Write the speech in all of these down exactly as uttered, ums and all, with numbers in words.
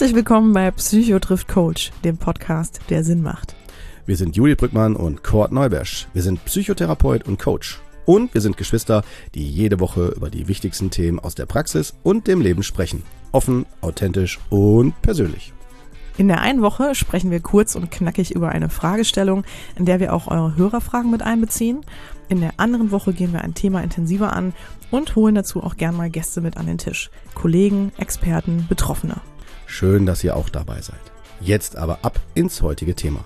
Herzlich willkommen bei Psycho trifft Coach, dem Podcast, der Sinn macht. Wir sind Juli Brückmann und Kurt Neubersch. Wir sind Psychotherapeut und Coach. Und wir sind Geschwister, die jede Woche über die wichtigsten Themen aus der Praxis und dem Leben sprechen. Offen, authentisch und persönlich. In der einen Woche sprechen wir kurz und knackig über eine Fragestellung, in der wir auch eure Hörerfragen mit einbeziehen. In der anderen Woche gehen wir ein Thema intensiver an und holen dazu auch gern mal Gäste mit an den Tisch. Kollegen, Experten, Betroffene. Schön, dass ihr auch dabei seid. Jetzt aber ab ins heutige Thema.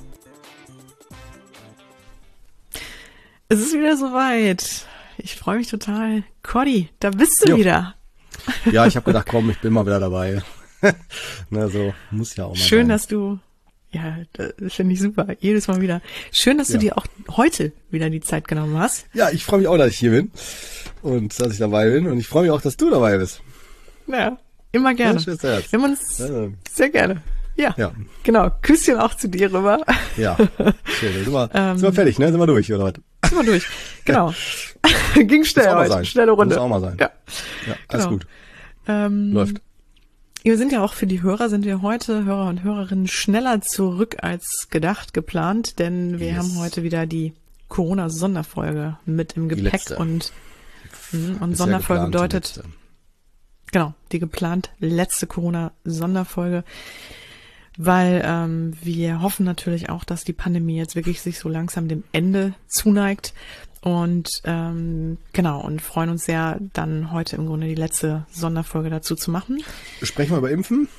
Es ist wieder soweit. Ich freue mich total. Cordy, da bist du Jo. wieder. Ja, ich habe gedacht, komm, ich bin mal wieder dabei. Na so, muss ja auch mal Schön, sein. dass du, ja, das finde ich super, jedes Mal wieder. Schön, dass du Ja. dir auch heute wieder die Zeit genommen hast. Ja, ich freue mich auch, dass ich hier bin und dass ich dabei bin. Und ich freue mich auch, dass du dabei bist. Ja, immer gerne. Ja, schönes Herz. Wir haben uns Ja. sehr gerne. Ja, Ja. genau. Küsschen auch zu dir rüber. Ja, schön. Sind wir, sind wir fertig, ne? Sind wir durch, oder was? Sind wir durch. Genau. Ging schnell Muss auch mal heute. sein. Schnelle Runde. Muss auch mal sein. Ja. Ja, alles Genau. gut. Ähm, Läuft. Wir sind ja auch für die Hörer, sind wir heute, Hörer und Hörerinnen, schneller zurück als gedacht, geplant, denn wir Yes. haben heute wieder die Corona-Sonderfolge mit im Die Gepäck letzte. und, mh, und Bisher Sonderfolge geplante bedeutet, letzte. genau, die geplant letzte Corona-Sonderfolge, weil ähm, wir hoffen natürlich auch, dass die Pandemie jetzt wirklich sich so langsam dem Ende zuneigt und ähm, genau, und freuen uns sehr, dann heute im Grunde die letzte Sonderfolge dazu zu machen. Sprechen wir über Impfen?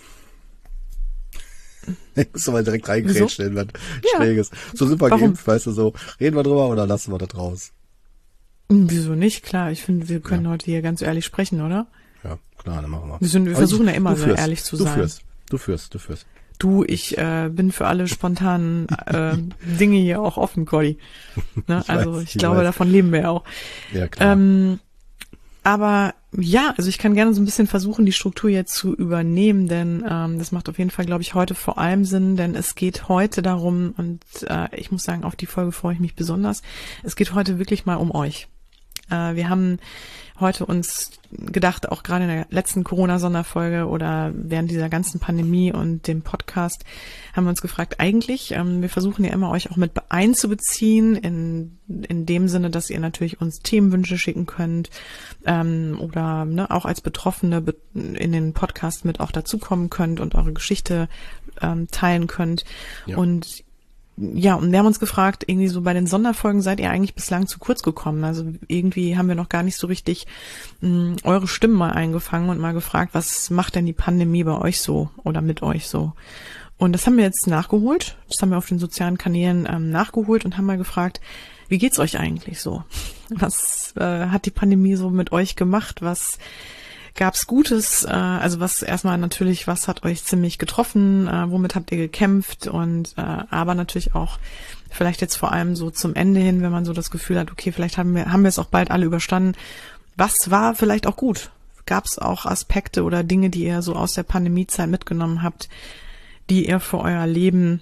Ich muss doch mal direkt reingrätschen, was Ja. Schräges. So sind wir Warum? geimpft, weißt du, so. Reden wir drüber oder lassen wir das raus? Hm, Wieso nicht? Klar, ich finde, wir können heute hier ganz ehrlich sprechen, oder? Ja, klar, dann machen wir. Wir, sind, wir Aber versuchen ich- ja immer du sehr führst, ehrlich zu du sein. Führst, du führst, du führst. Du, ich äh, bin für alle spontanen äh, Dinge hier auch offen, Cordy. Ne? Ich Also weiß, ich ich glaube, weiß. davon leben wir ja auch. Ja, klar. Ähm, aber ja, also ich kann gerne so ein bisschen versuchen, die Struktur jetzt zu übernehmen, denn ähm, das macht auf jeden Fall, glaube ich, heute vor allem Sinn, denn es geht heute darum, und äh, ich muss sagen, auf die Folge freue ich mich besonders, es geht heute wirklich mal um euch. Äh, wir haben heute uns gedacht, auch gerade in der letzten Corona-Sonderfolge oder während dieser ganzen Pandemie und dem Podcast, haben wir uns gefragt, eigentlich, ähm, wir versuchen ja immer euch auch mit einzubeziehen, in, in dem Sinne, dass ihr natürlich uns Themenwünsche schicken könnt ähm, oder ne, auch als Betroffene be- in den Podcast mit auch dazukommen könnt und eure Geschichte ähm, teilen könnt. Ja. Und ja, und wir haben uns gefragt, irgendwie so bei den Sonderfolgen seid ihr eigentlich bislang zu kurz gekommen. Also irgendwie haben wir noch gar nicht so richtig mh, eure Stimmen mal eingefangen und mal gefragt, was macht denn die Pandemie bei euch so oder mit euch so? Und das haben wir jetzt nachgeholt. Das haben wir auf den sozialen Kanälen ähm, nachgeholt und haben mal gefragt, wie geht's euch eigentlich so? Was äh, hat die Pandemie so mit euch gemacht? Was gab's Gutes? Äh, also was erstmal natürlich, was hat euch ziemlich getroffen? Äh, womit habt ihr gekämpft? Und äh, aber natürlich auch vielleicht jetzt vor allem so zum Ende hin, wenn man so das Gefühl hat, okay, vielleicht haben wir haben wir es auch bald alle überstanden. Was war vielleicht auch gut? Gab's auch Aspekte oder Dinge, die ihr so aus der Pandemiezeit mitgenommen habt, die ihr für euer Leben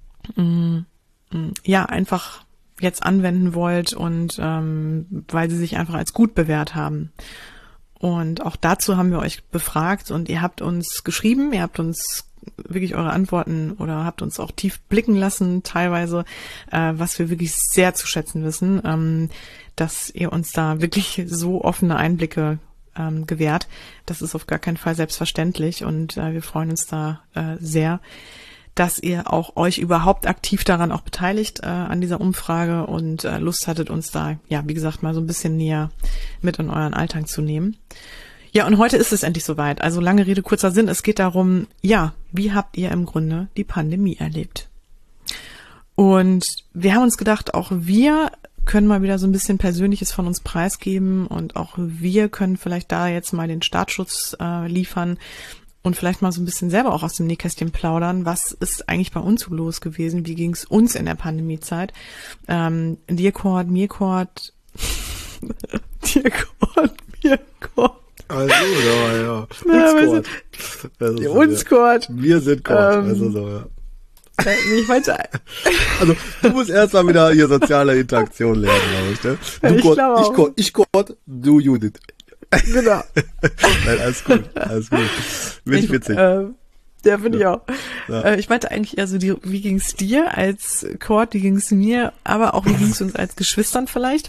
mh, mh, ja einfach jetzt anwenden wollt und ähm, weil sie sich einfach als gut bewährt haben? Und auch dazu haben wir euch befragt und ihr habt uns geschrieben, ihr habt uns wirklich eure Antworten oder habt uns auch tief blicken lassen, teilweise, äh, was wir wirklich sehr zu schätzen wissen, ähm, dass ihr uns da wirklich so offene Einblicke ähm, gewährt. Das ist auf gar keinen Fall selbstverständlich und äh, wir freuen uns da äh, sehr, dass ihr auch euch überhaupt aktiv daran auch beteiligt äh, an dieser Umfrage und äh, Lust hattet, uns da, ja, wie gesagt, mal so ein bisschen näher mit in euren Alltag zu nehmen. Ja, und heute ist es endlich soweit. Also lange Rede, kurzer Sinn. Es geht darum, ja, wie habt ihr im Grunde die Pandemie erlebt? Und wir haben uns gedacht, auch wir können mal wieder so ein bisschen Persönliches von uns preisgeben und auch wir können vielleicht da jetzt mal den Startschutz äh, liefern und vielleicht mal so ein bisschen selber auch aus dem Nähkästchen plaudern. Was ist eigentlich bei uns so los gewesen? Wie ging es uns in der Pandemiezeit? Ähm, dir, Kurt, mir, Kurt, dir, Kurt, mir, Kurt. Also, ja, ja. Na, wir Uns sind- Kurt. Ja, uns, Kurt. Wir sind Kurt. Ähm, Also so, ja. Äh, nee, ich meinte, Also, du musst erst mal wieder hier soziale Interaktion lernen, glaube ich, ne? Du Ich Kurt, glaube ich auch. Kurt, ich Kurt, du Judith. genau. Nein, alles gut, alles gut. Bin ich witzig. Äh, Ja, finde ich auch. Ja. Äh, ich meinte eigentlich eher so, die, wie ging's dir als Cord, wie ging's mir, aber auch wie ging's uns als Geschwistern vielleicht?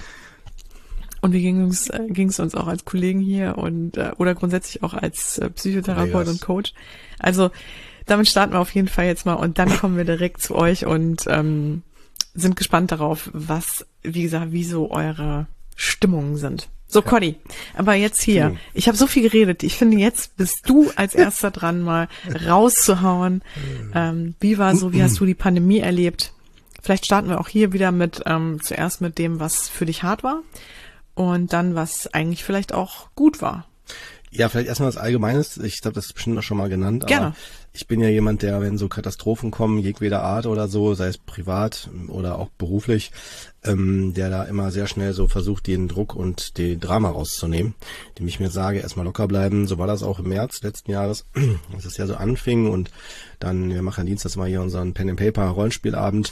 Und wie ging's, äh, ging's uns auch als Kollegen hier und äh, oder grundsätzlich auch als äh, Psychotherapeut und Coach? Also damit starten wir auf jeden Fall jetzt mal und dann kommen wir direkt zu euch und ähm, sind gespannt darauf, was, wie gesagt, wie so eure Stimmungen sind. So, ja. Conny, aber jetzt hier, mhm. ich habe so viel geredet, ich finde, jetzt bist du als erster dran, mal rauszuhauen. Ähm, wie war so, wie hast du die Pandemie erlebt? Vielleicht starten wir auch hier wieder mit, ähm, zuerst mit dem, was für dich hart war und dann, was eigentlich vielleicht auch gut war. Ja, vielleicht erstmal was Allgemeines. Ich glaube, das ist bestimmt auch schon mal genannt. Aber Gerne. Ich bin ja jemand, der, wenn so Katastrophen kommen, jedweder Art oder so, sei es privat oder auch beruflich, ähm, der da immer sehr schnell so versucht, den Druck und die Drama rauszunehmen, dem ich mir sage, erstmal locker bleiben. So war das auch im März letzten Jahres, als es ja so anfing und dann, wir machen Dienstags mal hier unseren Pen and Paper Rollenspielabend.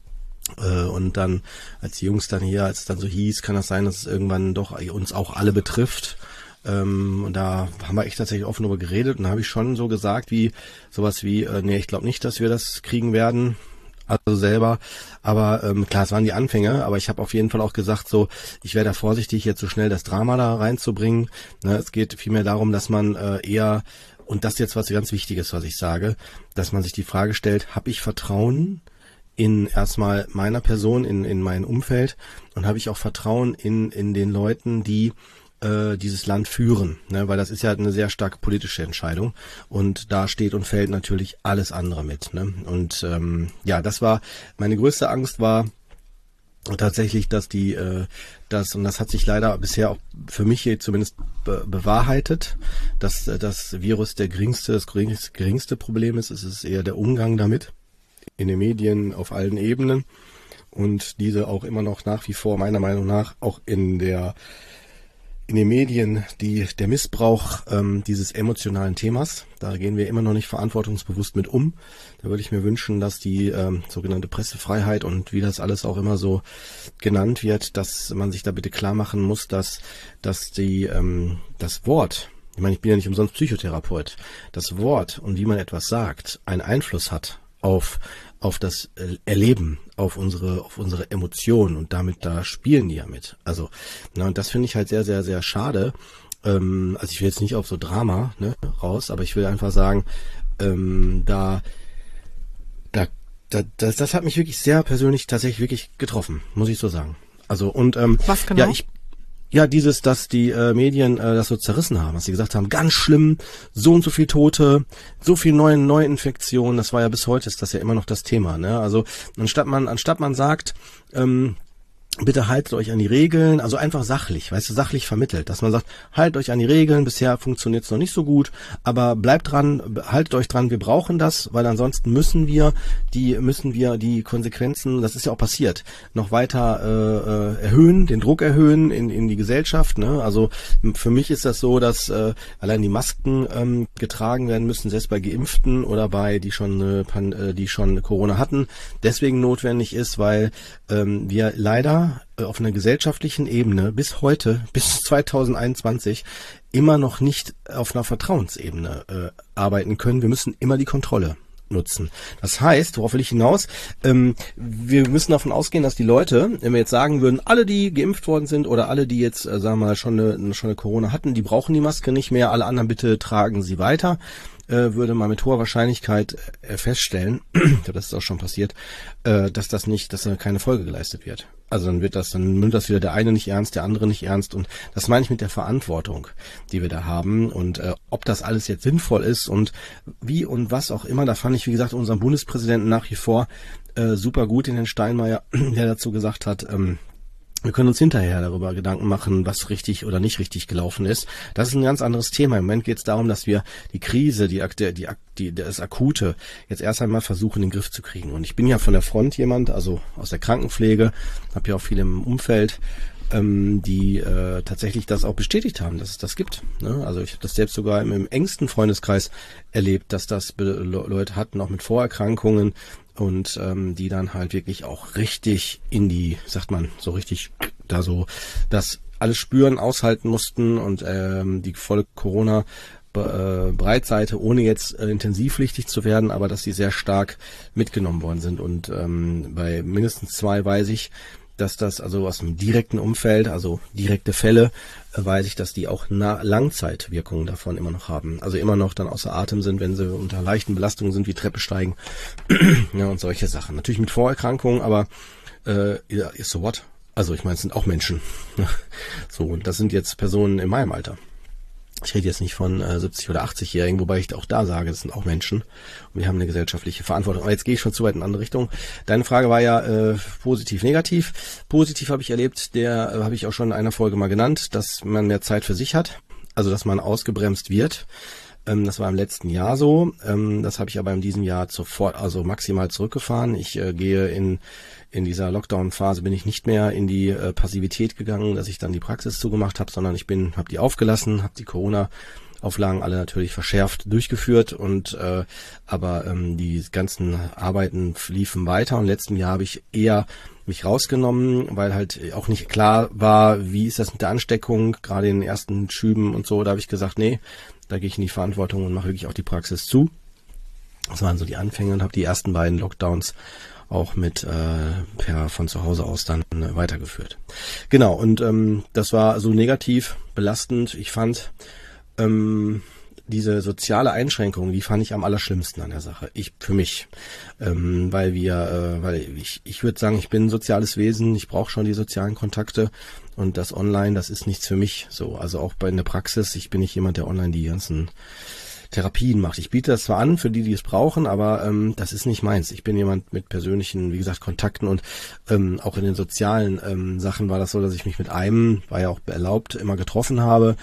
Äh, und dann, als die Jungs dann hier, als es dann so hieß, kann das sein, dass es irgendwann doch uns auch alle betrifft. Ähm, und da haben wir echt tatsächlich offen darüber geredet und da habe ich schon so gesagt, wie sowas wie, äh, nee, ich glaube nicht, dass wir das kriegen werden, also selber, aber ähm, klar, es waren die Anfänge, aber ich habe auf jeden Fall auch gesagt, so, ich wäre da vorsichtig, jetzt so schnell das Drama da reinzubringen. Ne, es geht vielmehr darum, dass man äh, eher, und das ist jetzt was ganz Wichtiges, was ich sage, dass man sich die Frage stellt, habe ich Vertrauen in erstmal meiner Person, in in mein Umfeld und habe ich auch Vertrauen in in den Leuten, die dieses Land führen, ne, weil das ist ja eine sehr starke politische Entscheidung und da steht und fällt natürlich alles andere mit, ne? Und ähm, ja, das war meine größte Angst war tatsächlich, dass die äh, das und das hat sich leider bisher auch für mich hier zumindest be- bewahrheitet, dass äh, das Virus der geringste das geringste Problem ist. Es ist eher der Umgang damit in den Medien auf allen Ebenen und diese auch immer noch nach wie vor meiner Meinung nach auch in der in den Medien die der Missbrauch ähm, dieses emotionalen Themas, da gehen wir immer noch nicht verantwortungsbewusst mit um. Da würde ich mir wünschen, dass die ähm, sogenannte Pressefreiheit und wie das alles auch immer so genannt wird, dass man sich da bitte klar machen muss, dass dass die ähm, das Wort, ich meine, ich bin ja nicht umsonst Psychotherapeut, das Wort und wie man etwas sagt, einen Einfluss hat auf auf das Erleben, auf unsere auf unsere Emotionen und damit da spielen die ja mit. Also, na, und das finde ich halt sehr, sehr, sehr schade. Ähm, also ich will jetzt nicht auf so Drama ne, raus, aber ich will einfach sagen, ähm, da, da, da das, das hat mich wirklich sehr persönlich tatsächlich wirklich getroffen, muss ich so sagen. Also und ähm, was genau? Ja, ich Ja, dieses, dass die äh, Medien äh, das so zerrissen haben, was sie gesagt haben, ganz schlimm, so und so viel Tote, so viel neue Neuinfektionen, das war ja bis heute, ist das ja immer noch das Thema, ne? Also anstatt man, anstatt man sagt, ähm, bitte haltet euch an die Regeln, also einfach sachlich, weißt du, sachlich vermittelt, dass man sagt, haltet euch an die Regeln, bisher funktioniert es noch nicht so gut, aber bleibt dran, haltet euch dran, wir brauchen das, weil ansonsten müssen wir die, müssen wir die Konsequenzen, das ist ja auch passiert, noch weiter äh, erhöhen, den Druck erhöhen in, in die Gesellschaft, ne? Also für mich ist das so, dass äh, allein die Masken ähm, getragen werden müssen, selbst bei Geimpften oder bei, die schon, äh, die schon Corona hatten, deswegen notwendig ist, weil ähm, wir leider auf einer gesellschaftlichen Ebene bis heute, bis zwanzig einundzwanzig, immer noch nicht auf einer Vertrauensebene äh, arbeiten können. Wir müssen immer die Kontrolle nutzen. Das heißt, worauf will ich hinaus? Ähm, wir müssen davon ausgehen, dass die Leute, wenn wir jetzt sagen würden, alle, die geimpft worden sind oder alle, die jetzt, äh, sagen wir mal, schon eine, schon eine Corona hatten, die brauchen die Maske nicht mehr, alle anderen bitte tragen sie weiter, äh, würde man mit hoher Wahrscheinlichkeit äh, feststellen, ich glaube, das ist auch schon passiert, äh, dass das nicht, dass da keine Folge geleistet wird. Also dann wird das, dann nimmt das wieder der eine nicht ernst, der andere nicht ernst und das meine ich mit der Verantwortung, die wir da haben und äh, ob das alles jetzt sinnvoll ist und wie und was auch immer, da fand ich, wie gesagt, unseren Bundespräsidenten nach wie vor äh, super gut, in den Steinmeier, der dazu gesagt hat, ähm, wir können uns hinterher darüber Gedanken machen, was richtig oder nicht richtig gelaufen ist. Das ist ein ganz anderes Thema. Im Moment geht es darum, dass wir die Krise, die, die, die, das Akute jetzt erst einmal versuchen, in den Griff zu kriegen. Und ich bin ja von der Front jemand, also aus der Krankenpflege, habe ja auch viel im Umfeld, ähm, die äh, tatsächlich das auch bestätigt haben, dass es das gibt. Ne? Also ich habe das selbst sogar im, im engsten Freundeskreis erlebt, dass das Leute hatten, auch mit Vorerkrankungen, und ähm, die dann halt wirklich auch richtig in die, sagt man, so richtig da so das alles spüren, aushalten mussten und ähm, die volle Corona äh, Breitseite, ohne jetzt äh, intensivpflichtig zu werden, aber dass die sehr stark mitgenommen worden sind. Und ähm, bei mindestens zwei weiß ich, dass das also aus dem direkten Umfeld, also direkte Fälle, äh, weiß ich, dass die auch na- Langzeitwirkungen davon immer noch haben. Also immer noch dann außer Atem sind, wenn sie unter leichten Belastungen sind, wie Treppe steigen ja, und solche Sachen. Natürlich mit Vorerkrankungen, aber äh, ja, so what? Also ich meine, es sind auch Menschen. So, und das sind jetzt Personen in meinem Alter. Ich rede jetzt nicht von äh, siebzig- oder achtzig-Jährigen, wobei ich auch da sage, das sind auch Menschen und wir haben eine gesellschaftliche Verantwortung. Aber jetzt gehe ich schon zu weit in eine andere Richtung. Deine Frage war ja äh, positiv, negativ. Positiv habe ich erlebt, der äh, habe ich auch schon in einer Folge mal genannt, dass man mehr Zeit für sich hat, also dass man ausgebremst wird. Ähm, das war im letzten Jahr so. Ähm, das habe ich aber in diesem Jahr sofort, also maximal zurückgefahren. Ich äh, gehe in in dieser Lockdown-Phase bin ich nicht mehr in die äh, Passivität gegangen, dass ich dann die Praxis zugemacht habe, sondern ich bin, habe die aufgelassen, habe die Corona-Auflagen alle natürlich verschärft durchgeführt und äh, aber ähm, die ganzen Arbeiten liefen weiter. Und im letzten Jahr habe ich eher mich rausgenommen, weil halt auch nicht klar war, wie ist das mit der Ansteckung, gerade in den ersten Schüben und so. Da habe ich gesagt, nee, da gehe ich in die Verantwortung und mache wirklich auch die Praxis zu. Das waren so die Anfänge und habe die ersten beiden Lockdowns auch mit äh, per von zu Hause aus dann äh, weitergeführt. Genau, und ähm, das war so negativ belastend. Ich fand ähm, diese soziale Einschränkung, die fand ich am allerschlimmsten an der Sache. Ich für mich, ähm, weil wir, äh, weil ich, ich würde sagen, ich bin ein soziales Wesen. Ich brauche schon die sozialen Kontakte und das Online, das ist nichts für mich. So, also auch bei in der Praxis. Ich bin nicht jemand, der online die ganzen Therapien macht. Ich biete das zwar an für die, die es brauchen, aber ähm, das ist nicht meins. Ich bin jemand mit persönlichen, wie gesagt, Kontakten und ähm, auch in den sozialen ähm, Sachen war das so, dass ich mich mit einem, war ja auch erlaubt, immer getroffen habe,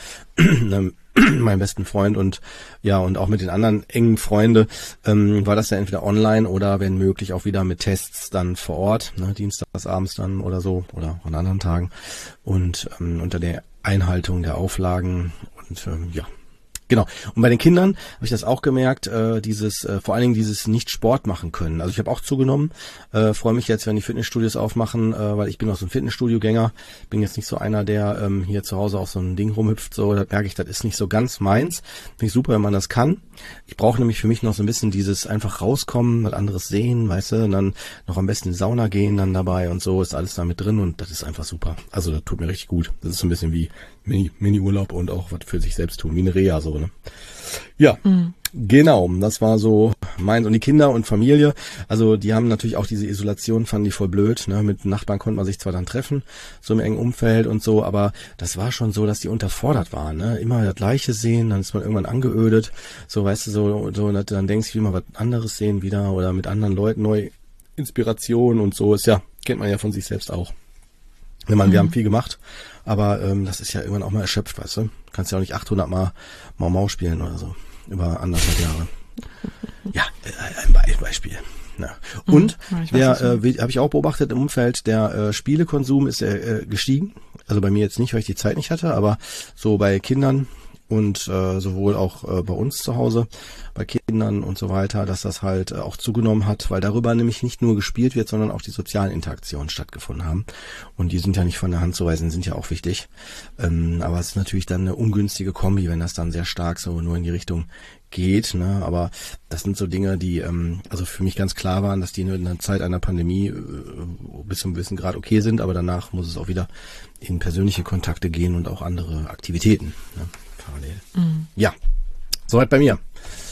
meinem besten Freund und ja und auch mit den anderen engen Freunde ähm, war das ja entweder online oder wenn möglich auch wieder mit Tests dann vor Ort, ne, dienstags abends dann oder so oder an anderen Tagen und ähm, unter der Einhaltung der Auflagen und ähm, ja. Genau. Und bei den Kindern habe ich das auch gemerkt, äh, dieses, äh, vor allen Dingen dieses nicht Sport machen können. Also ich habe auch zugenommen, äh, freue mich jetzt, wenn die Fitnessstudios aufmachen, äh, weil ich bin auch so ein Fitnessstudio-Gänger, bin jetzt nicht so einer, der ähm, hier zu Hause auf so ein Ding rumhüpft, so, da merke ich, das ist nicht so ganz meins. Finde ich super, wenn man das kann. Ich brauche nämlich für mich noch so ein bisschen dieses einfach rauskommen, was anderes sehen, weißt du, und dann noch am besten in die Sauna gehen dann dabei und so, ist alles da mit drin und das ist einfach super. Also das tut mir richtig gut. Das ist so ein bisschen wie Mini, Mini-Urlaub und auch was für sich selbst tun, wie eine Reha so, ne? Ja, mhm. Genau, das war so meins. Und die Kinder und Familie, also die haben natürlich auch diese Isolation, fanden die voll blöd, ne? Mit Nachbarn konnte man sich zwar dann treffen, so im engen Umfeld und so, aber das war schon so, dass die unterfordert waren, ne? Immer das Gleiche sehen, dann ist man irgendwann angeödet, so, weißt du, so, so, dass du dann denkst, ich will mal was anderes sehen wieder oder mit anderen Leuten neue Inspiration und so, ist ja, kennt man ja von sich selbst auch. Ich meine, wir haben viel gemacht, aber ähm, das ist ja irgendwann auch mal erschöpft, weißt du? Du kannst ja auch nicht achthundert Mal Mau Mau spielen oder so, über anderthalb Jahre. Ja, äh, ein Be- Beispiel. Ja. Und mhm, der äh, habe ich auch beobachtet im Umfeld, der äh, Spielekonsum ist äh, gestiegen. Also bei mir jetzt nicht, weil ich die Zeit nicht hatte, aber so bei Kindern und äh, sowohl auch äh, bei uns zu Hause, bei Kindern und so weiter, dass das halt äh, auch zugenommen hat, weil darüber nämlich nicht nur gespielt wird, sondern auch die sozialen Interaktionen stattgefunden haben. Und die sind ja nicht von der Hand zu weisen, sind ja auch wichtig. Ähm, aber es ist natürlich dann eine ungünstige Kombi, wenn das dann sehr stark so nur in die Richtung geht, ne? Aber das sind so Dinge, die ähm, also für mich ganz klar waren, dass die in der Zeit einer Pandemie äh, bis zu einem gewissen Grad okay sind, aber danach muss es auch wieder in persönliche Kontakte gehen und auch andere Aktivitäten, ne? Parallel. Mhm. Ja, soweit bei mir.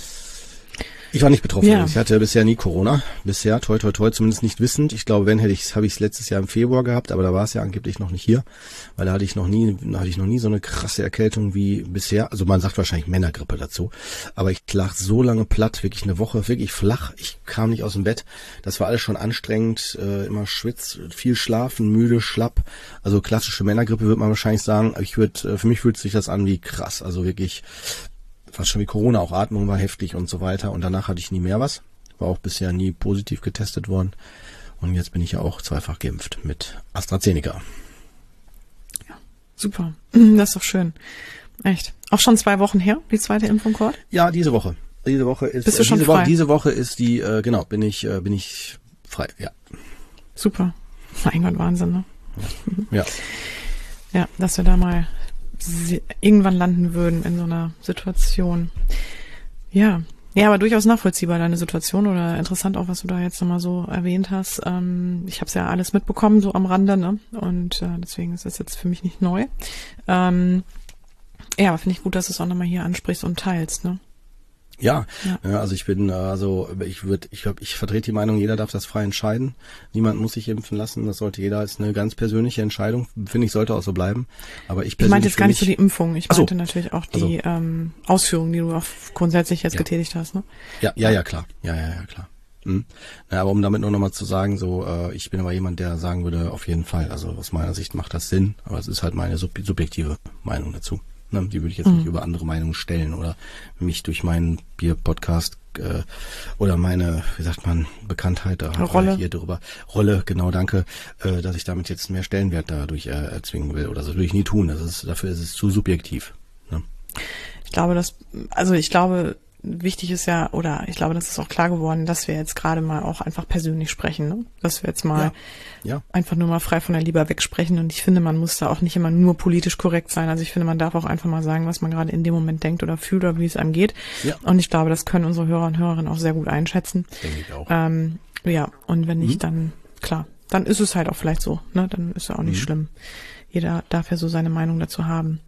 Ich war nicht betroffen. Ja. Ich hatte bisher nie Corona. Bisher, toi, toi, toi, zumindest nicht wissend. Ich glaube, wenn hätte ich, habe ich es letztes Jahr im Februar gehabt, aber da war es ja angeblich noch nicht hier, weil da hatte ich noch nie, da hatte ich noch nie so eine krasse Erkältung wie bisher. Also man sagt wahrscheinlich Männergrippe dazu, aber ich lag so lange platt, wirklich eine Woche, wirklich flach. Ich kam nicht aus dem Bett. Das war alles schon anstrengend, äh, immer schwitz, viel schlafen, müde, schlapp. Also klassische Männergrippe würde man wahrscheinlich sagen. Ich würde, für mich fühlt sich das an wie krass. Also wirklich fast schon wie Corona, auch Atmung war heftig und so weiter. Und danach hatte ich nie mehr was. War auch bisher nie positiv getestet worden. Und jetzt bin ich ja auch zweifach geimpft mit AstraZeneca. Ja, super. Das ist doch schön. Echt. Auch schon zwei Wochen her, die zweite Impfung, Kurt? Ja, diese Woche. Diese Woche ist, Bist du schon diese frei? Woche, diese Woche ist die, äh, genau, bin ich, äh, bin ich frei, ja. Super. Mein Gott, Wahnsinn, ne? Ja. Ja, dass wir da mal irgendwann landen würden in so einer Situation. Ja, ja, aber durchaus nachvollziehbar deine Situation oder interessant auch, was du da jetzt nochmal so erwähnt hast. Ähm, ich habe es ja alles mitbekommen, so am Rande, ne? Und äh, deswegen ist das jetzt für mich nicht neu. Ähm, ja, aber finde ich gut, dass du es auch nochmal hier ansprichst und teilst, ne? Ja, ja, also ich bin, also ich würde, ich glaube, ich vertrete die Meinung, jeder darf das frei entscheiden. Niemand muss sich impfen lassen. Das sollte jeder als eine ganz persönliche Entscheidung, finde ich, sollte auch so bleiben. Aber ich persönlich. Ich meinte jetzt gar nicht so die Impfung. Ich meinte so. natürlich auch die also. ähm, Ausführungen, die du auch grundsätzlich jetzt ja. getätigt hast, ne? Ja, ja, ja, klar. Ja, ja, ja, klar. Mhm. Ja, aber um damit nur nochmal zu sagen, so, äh, ich bin aber jemand, der sagen würde, auf jeden Fall. Also aus meiner Sicht macht das Sinn, aber es ist halt meine sub- subjektive Meinung dazu. Ne, die würde ich jetzt mhm. nicht über andere Meinungen stellen oder mich durch meinen Bier-Podcast äh, oder meine, wie sagt man, Bekanntheit da Rolle hier drüber Rolle, genau, danke, äh, dass ich damit jetzt mehr Stellenwert dadurch äh, erzwingen will oder das würde ich nie tun. Das ist, dafür ist es zu subjektiv. Ne? Ich glaube, dass, also ich glaube, wichtig ist ja, oder ich glaube, das ist auch klar geworden, dass wir jetzt gerade mal auch einfach persönlich sprechen, ne? Dass wir jetzt mal ja. Ja. einfach nur mal frei von der Leber wegsprechen und ich finde, man muss da auch nicht immer nur politisch korrekt sein. Also ich finde, man darf auch einfach mal sagen, was man gerade in dem Moment denkt oder fühlt oder wie es einem geht. Ja. Und ich glaube, das können unsere Hörer und Hörerinnen auch sehr gut einschätzen. Denke ich auch. Ähm, ja, und wenn nicht, mhm. dann, klar, dann ist es halt auch vielleicht so, ne? Dann ist ja auch nicht mhm. schlimm. Jeder darf ja so seine Meinung dazu haben.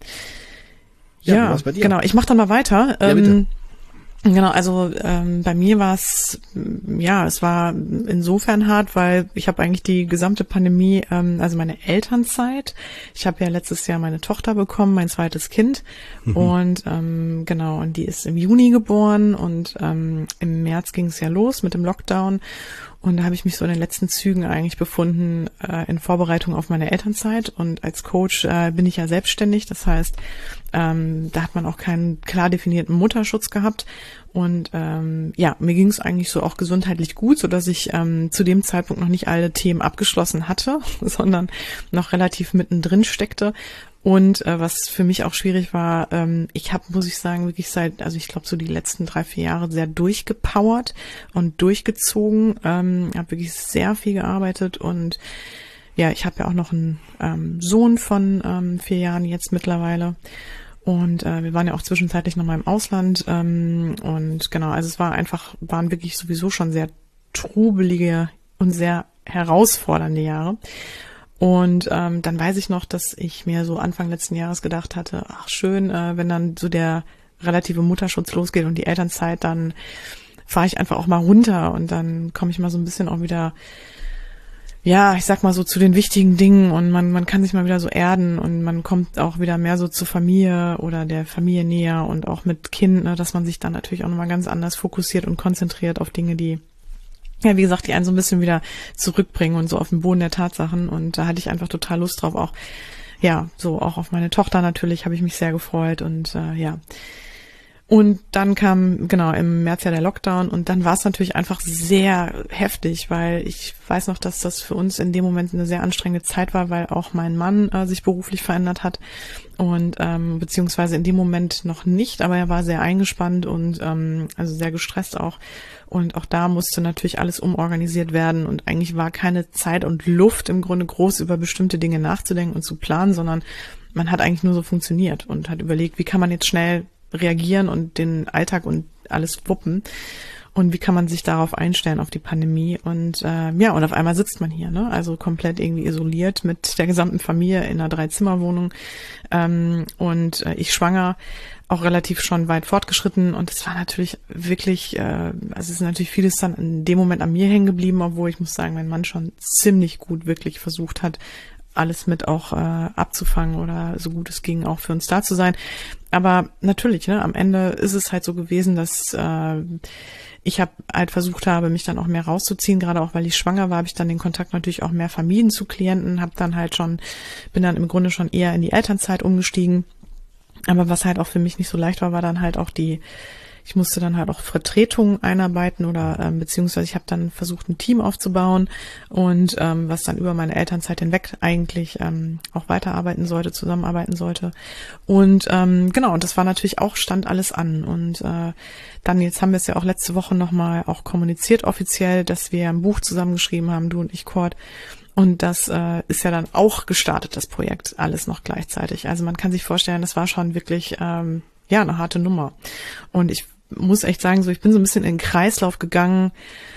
Ja, ja was bei dir? Genau. Ich mach dann mal weiter. Ja, ähm, bitte. Genau, also ähm, bei mir war es, ja, es war insofern hart, weil ich habe eigentlich die gesamte Pandemie, ähm, also meine Elternzeit, ich habe ja letztes Jahr meine Tochter bekommen, mein zweites Kind mhm. und ähm, genau, und die ist im Juni geboren und ähm, im März ging es ja los mit dem Lockdown und da habe ich mich so in den letzten Zügen eigentlich befunden äh, in Vorbereitung auf meine Elternzeit und als Coach äh, bin ich ja selbstständig, das heißt, ähm, da hat man auch keinen klar definierten Mutterschutz gehabt und ähm, ja, mir ging es eigentlich so auch gesundheitlich gut, so dass ich ähm, zu dem Zeitpunkt noch nicht alle Themen abgeschlossen hatte, sondern noch relativ mittendrin steckte. Und äh, was für mich auch schwierig war, ähm, ich habe, muss ich sagen, wirklich seit, also ich glaube so die letzten drei, vier Jahre sehr durchgepowert und durchgezogen, ähm, habe wirklich sehr viel gearbeitet und ja, ich habe ja auch noch einen ähm, Sohn von ähm, vier Jahren jetzt mittlerweile und äh, wir waren ja auch zwischenzeitlich noch mal im Ausland ähm, und genau, also es war einfach, waren wirklich sowieso schon sehr trubelige und sehr herausfordernde Jahre. Und ähm, dann weiß ich noch, dass ich mir so Anfang letzten Jahres gedacht hatte, ach schön, äh, wenn dann so der relative Mutterschutz losgeht und die Elternzeit, dann fahre ich einfach auch mal runter und dann komme ich mal so ein bisschen auch wieder, ja, ich sag mal so zu den wichtigen Dingen und man man kann sich mal wieder so erden und man kommt auch wieder mehr so zur Familie oder der Familie näher und auch mit Kind, ne, dass man sich dann natürlich auch nochmal ganz anders fokussiert und konzentriert auf Dinge, die ja, wie gesagt, die einen so ein bisschen wieder zurückbringen und so auf den Boden der Tatsachen. Und da hatte ich einfach total Lust drauf, auch, ja, so auch auf meine Tochter natürlich habe ich mich sehr gefreut und äh, ja. Und dann kam, genau, im März ja der Lockdown und dann war es natürlich einfach sehr heftig, weil ich weiß noch, dass das für uns in dem Moment eine sehr anstrengende Zeit war, weil auch mein Mann äh, sich beruflich verändert hat und ähm, beziehungsweise in dem Moment noch nicht, aber er war sehr eingespannt und ähm, also sehr gestresst auch. Und auch da musste natürlich alles umorganisiert werden und eigentlich war keine Zeit und Luft im Grunde groß über bestimmte Dinge nachzudenken und zu planen, sondern man hat eigentlich nur so funktioniert und hat überlegt, wie kann man jetzt schnell reagieren und den Alltag und alles wuppen und wie kann man sich darauf einstellen, auf die Pandemie und äh, ja, und auf einmal sitzt man hier, ne, also komplett irgendwie isoliert mit der gesamten Familie in einer Dreizimmerwohnung ähm, und äh, ich schwanger, auch relativ schon weit fortgeschritten und es war natürlich wirklich, äh, also es ist natürlich vieles dann in dem Moment an mir hängen geblieben, obwohl ich muss sagen, mein Mann schon ziemlich gut wirklich versucht hat, alles mit auch äh, abzufangen oder so gut es ging auch für uns da zu sein. Aber natürlich, ne, am Ende ist es halt so gewesen, dass äh, ich habe halt versucht habe, mich dann auch mehr rauszuziehen, gerade auch weil ich schwanger war, habe ich dann den Kontakt natürlich auch mehr vermieden zu Klienten, habe dann halt schon, bin dann im Grunde schon eher in die Elternzeit umgestiegen. Aber was halt auch für mich nicht so leicht war, war dann halt auch die, ich musste dann halt auch Vertretungen einarbeiten oder ähm, beziehungsweise ich habe dann versucht, ein Team aufzubauen und ähm, was dann über meine Elternzeit hinweg eigentlich ähm, auch weiterarbeiten sollte, zusammenarbeiten sollte. Und ähm, genau, und das war natürlich auch, stand alles an. Und äh, dann, jetzt haben wir es ja auch letzte Woche nochmal auch kommuniziert offiziell, dass wir ein Buch zusammengeschrieben haben, du und ich, Kurt. Und das äh, ist ja dann auch gestartet, das Projekt, alles noch gleichzeitig. Also man kann sich vorstellen, das war schon wirklich ähm, ja eine harte Nummer. Und ich muss echt sagen, so ich bin so ein bisschen in den Kreislauf gegangen.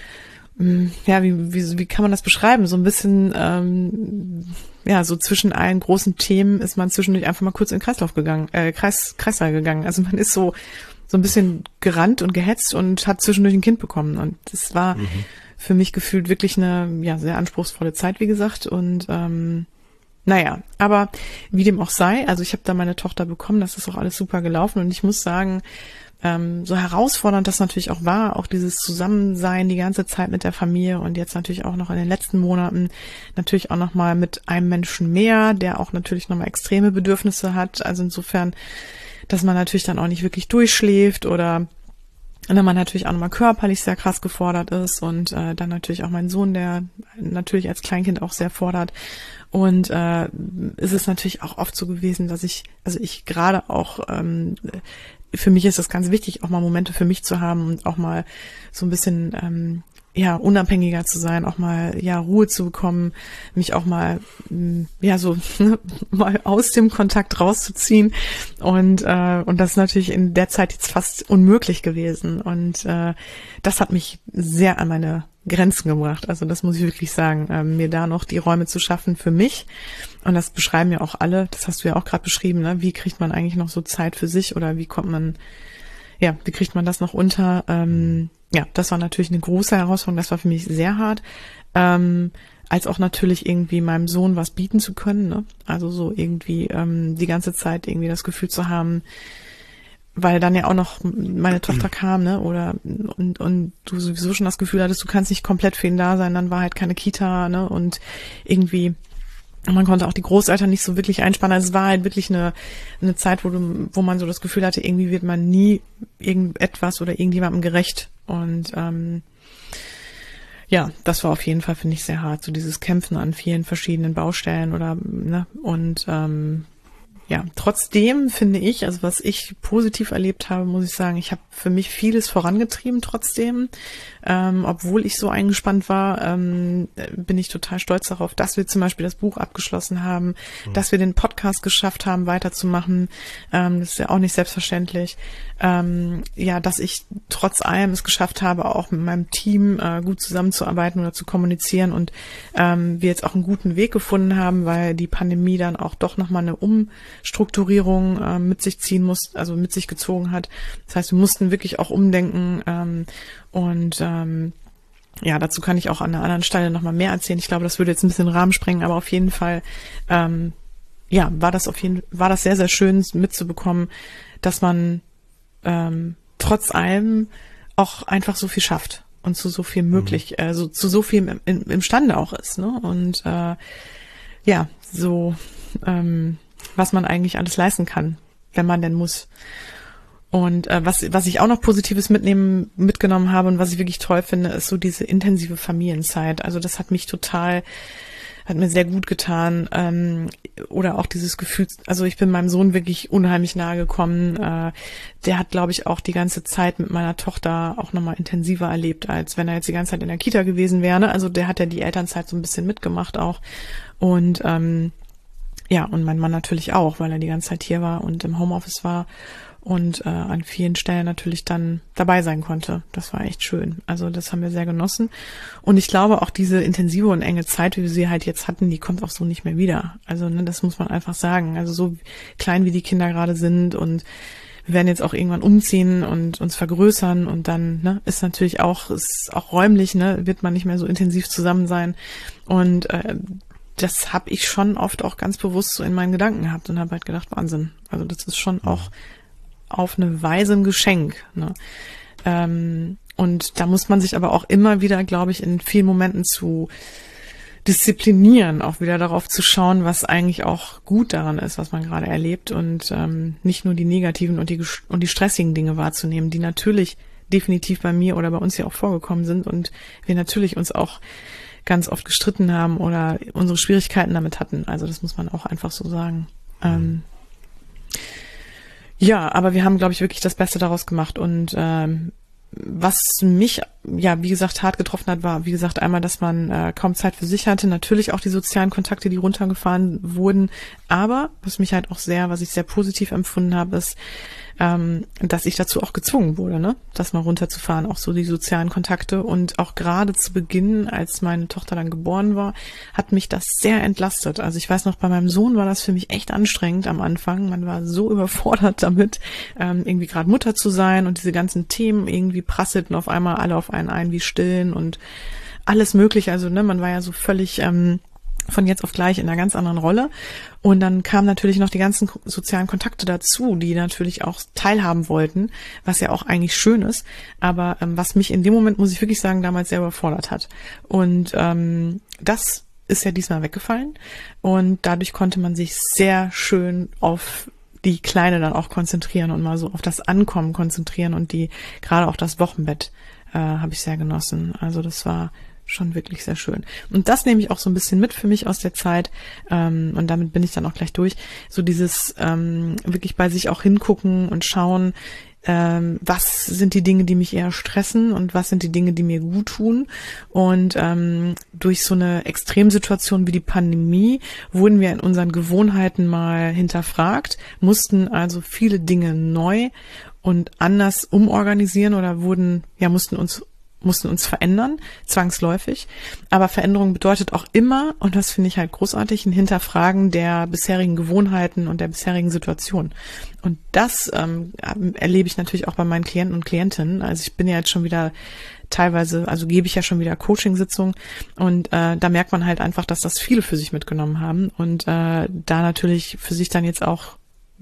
Ja, wie, wie, wie kann man das beschreiben? So ein bisschen, ähm, ja, so zwischen allen großen Themen ist man zwischendurch einfach mal kurz in den Kreislauf gegangen, äh, Kreis, Kreislauf gegangen. Also man ist so, so ein bisschen gerannt und gehetzt und hat zwischendurch ein Kind bekommen. Und das war mhm. für mich gefühlt wirklich eine, ja, sehr anspruchsvolle Zeit, wie gesagt. Und, ähm, naja, aber wie dem auch sei, also ich habe da meine Tochter bekommen, das ist auch alles super gelaufen. Und ich muss sagen, Ähm, so herausfordernd das natürlich auch war, auch dieses Zusammensein die ganze Zeit mit der Familie und jetzt natürlich auch noch in den letzten Monaten natürlich auch nochmal mit einem Menschen mehr, der auch natürlich nochmal extreme Bedürfnisse hat. Also insofern, dass man natürlich dann auch nicht wirklich durchschläft oder und dann man natürlich auch nochmal körperlich sehr krass gefordert ist und äh, dann natürlich auch mein Sohn, der natürlich als Kleinkind auch sehr fordert. Und äh, ist es natürlich auch oft so gewesen, dass ich, also ich gerade auch, ähm, für mich ist das ganz wichtig, auch mal Momente für mich zu haben und auch mal so ein bisschen ähm, ja unabhängiger zu sein, auch mal ja Ruhe zu bekommen, mich auch mal ja so mal aus dem Kontakt rauszuziehen und äh, und das ist natürlich in der Zeit jetzt fast unmöglich gewesen und äh, das hat mich sehr an meine Grenzen gebracht. Also das muss ich wirklich sagen, äh, mir da noch die Räume zu schaffen für mich. Und das beschreiben ja auch alle, das hast du ja auch gerade beschrieben, ne? Wie kriegt man eigentlich noch so Zeit für sich oder wie kommt man, ja, wie kriegt man das noch unter? Ähm, ja, das war natürlich eine große Herausforderung, das war für mich sehr hart. Ähm, als auch natürlich irgendwie meinem Sohn was bieten zu können, ne? Also so irgendwie ähm, die ganze Zeit irgendwie das Gefühl zu haben, weil dann ja auch noch meine Tochter kam, ne, oder und und du sowieso schon das Gefühl hattest, du kannst nicht komplett für ihn da sein, dann war halt keine Kita, ne, und irgendwie man konnte auch die Großeltern nicht so wirklich einspannen. Also es war halt wirklich eine eine Zeit, wo du, wo man so das Gefühl hatte, irgendwie wird man nie irgendetwas oder irgendjemandem gerecht und ähm, ja, das war auf jeden Fall, finde ich, sehr hart, so dieses Kämpfen an vielen verschiedenen Baustellen oder ne, und ähm, ja, trotzdem finde ich, also was ich positiv erlebt habe, muss ich sagen, ich habe für mich vieles vorangetrieben trotzdem. Ähm, obwohl ich so eingespannt war, ähm, bin ich total stolz darauf, dass wir zum Beispiel das Buch abgeschlossen haben, mhm. dass wir den Podcast geschafft haben, weiterzumachen. Ähm, das ist ja auch nicht selbstverständlich. Ähm, ja, dass ich trotz allem es geschafft habe, auch mit meinem Team äh, gut zusammenzuarbeiten oder zu kommunizieren und ähm, wir jetzt auch einen guten Weg gefunden haben, weil die Pandemie dann auch doch nochmal eine Umstrukturierung äh, mit sich ziehen muss, also mit sich gezogen hat. Das heißt, wir mussten wirklich auch umdenken ähm, und ähm, ja, dazu kann ich auch an einer anderen Stelle nochmal mehr erzählen. Ich glaube, das würde jetzt ein bisschen den Rahmen sprengen, aber auf jeden Fall ähm, ja, war das auf jeden war das sehr, sehr schön mitzubekommen, dass man ähm, trotz allem auch einfach so viel schafft und zu so viel möglich, mhm. also zu so viel im, im, imstande auch ist, ne? Und äh, ja, so ähm, was man eigentlich alles leisten kann, wenn man denn muss. Und äh, was was ich auch noch Positives mitnehmen mitgenommen habe und was ich wirklich toll finde, ist so diese intensive Familienzeit. Also das hat mich total, hat mir sehr gut getan. Ähm, oder auch dieses Gefühl, also ich bin meinem Sohn wirklich unheimlich nahe gekommen. Äh, der hat, glaube ich, auch die ganze Zeit mit meiner Tochter auch nochmal intensiver erlebt, als wenn er jetzt die ganze Zeit in der Kita gewesen wäre. Ne? Also der hat ja die Elternzeit so ein bisschen mitgemacht auch. Und ähm, ja, und mein Mann natürlich auch, weil er die ganze Zeit hier war und im Homeoffice war. Und äh, an vielen Stellen natürlich dann dabei sein konnte. Das war echt schön. Also das haben wir sehr genossen. Und ich glaube auch diese intensive und enge Zeit, wie wir sie halt jetzt hatten, die kommt auch so nicht mehr wieder. Also ne, das muss man einfach sagen. Also so klein wie die Kinder gerade sind und wir werden jetzt auch irgendwann umziehen und uns vergrößern und dann ne, ist natürlich auch, ist auch räumlich, ne, wird man nicht mehr so intensiv zusammen sein. Und äh, das habe ich schon oft auch ganz bewusst so in meinen Gedanken gehabt und habe halt gedacht, Wahnsinn. Also das ist schon auch auf eine Weise ein Geschenk. Ne? Ähm, und da muss man sich aber auch immer wieder, glaube ich, in vielen Momenten zu disziplinieren, auch wieder darauf zu schauen, was eigentlich auch gut daran ist, was man gerade erlebt und ähm, nicht nur die negativen und die und die stressigen Dinge wahrzunehmen, die natürlich definitiv bei mir oder bei uns ja auch vorgekommen sind und wir natürlich uns auch ganz oft gestritten haben oder unsere Schwierigkeiten damit hatten. Also das muss man auch einfach so sagen. Mhm. Ähm, Ja, aber wir haben, glaube ich, wirklich das Beste daraus gemacht. Und ähm, was mich ja, wie gesagt, hart getroffen hat, war, wie gesagt, einmal, dass man äh, kaum Zeit für sich hatte, natürlich auch die sozialen Kontakte, die runtergefahren wurden, aber was mich halt auch sehr, was ich sehr positiv empfunden habe, ist, ähm, dass ich dazu auch gezwungen wurde, ne, das mal runterzufahren, auch so die sozialen Kontakte, und auch gerade zu Beginn, als meine Tochter dann geboren war, hat mich das sehr entlastet. Also ich weiß noch, bei meinem Sohn war das für mich echt anstrengend am Anfang, man war so überfordert damit, ähm, irgendwie gerade Mutter zu sein, und diese ganzen Themen irgendwie prasselten auf einmal alle auf einen ein, wie Stillen und alles mögliche, also ne, man war ja so völlig ähm, von jetzt auf gleich in einer ganz anderen Rolle. Und dann kamen natürlich noch die ganzen sozialen Kontakte dazu, die natürlich auch teilhaben wollten, was ja auch eigentlich schön ist, aber ähm, was mich in dem Moment, muss ich wirklich sagen, damals sehr überfordert hat. Und ähm, das ist ja diesmal weggefallen, und dadurch konnte man sich sehr schön auf die Kleine dann auch konzentrieren und mal so auf das Ankommen konzentrieren, und die, gerade auch das Wochenbett äh, habe ich sehr genossen. Also das war schon wirklich sehr schön. Und das nehme ich auch so ein bisschen mit für mich aus der Zeit, ähm, und damit bin ich dann auch gleich durch. So dieses ähm, wirklich bei sich auch hingucken und schauen, ähm, was sind die Dinge, die mich eher stressen, und was sind die Dinge, die mir gut tun. Und ähm, durch so eine Extremsituation wie die Pandemie wurden wir in unseren Gewohnheiten mal hinterfragt, mussten also viele Dinge neu und anders umorganisieren oder wurden, ja, mussten uns mussten uns verändern, zwangsläufig. Aber Veränderung bedeutet auch immer, und das finde ich halt großartig, ein Hinterfragen der bisherigen Gewohnheiten und der bisherigen Situation. Und das ähm, erlebe ich natürlich auch bei meinen Klienten und Klientinnen. Also ich bin ja jetzt schon wieder teilweise, also gebe ich ja schon wieder Coaching-Sitzungen, und äh, da merkt man halt einfach, dass das viele für sich mitgenommen haben, und äh, da natürlich für sich dann jetzt auch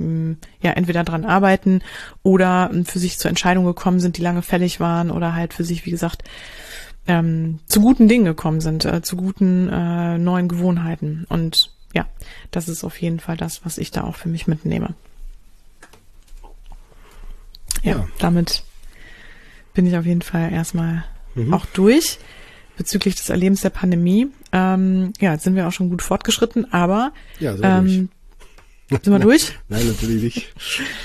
ja entweder dran arbeiten oder für sich zur Entscheidung gekommen sind, die lange fällig waren, oder halt für sich, wie gesagt, ähm, zu guten Dingen gekommen sind, äh, zu guten äh, neuen Gewohnheiten. Und ja, das ist auf jeden Fall das, was ich da auch für mich mitnehme. Ja, ja. Damit bin ich auf jeden Fall erstmal mhm. auch durch bezüglich des Erlebens der Pandemie. Ähm, ja, jetzt sind wir auch schon gut fortgeschritten, aber ja, sehr ähm, sind wir durch? Nein, natürlich nicht.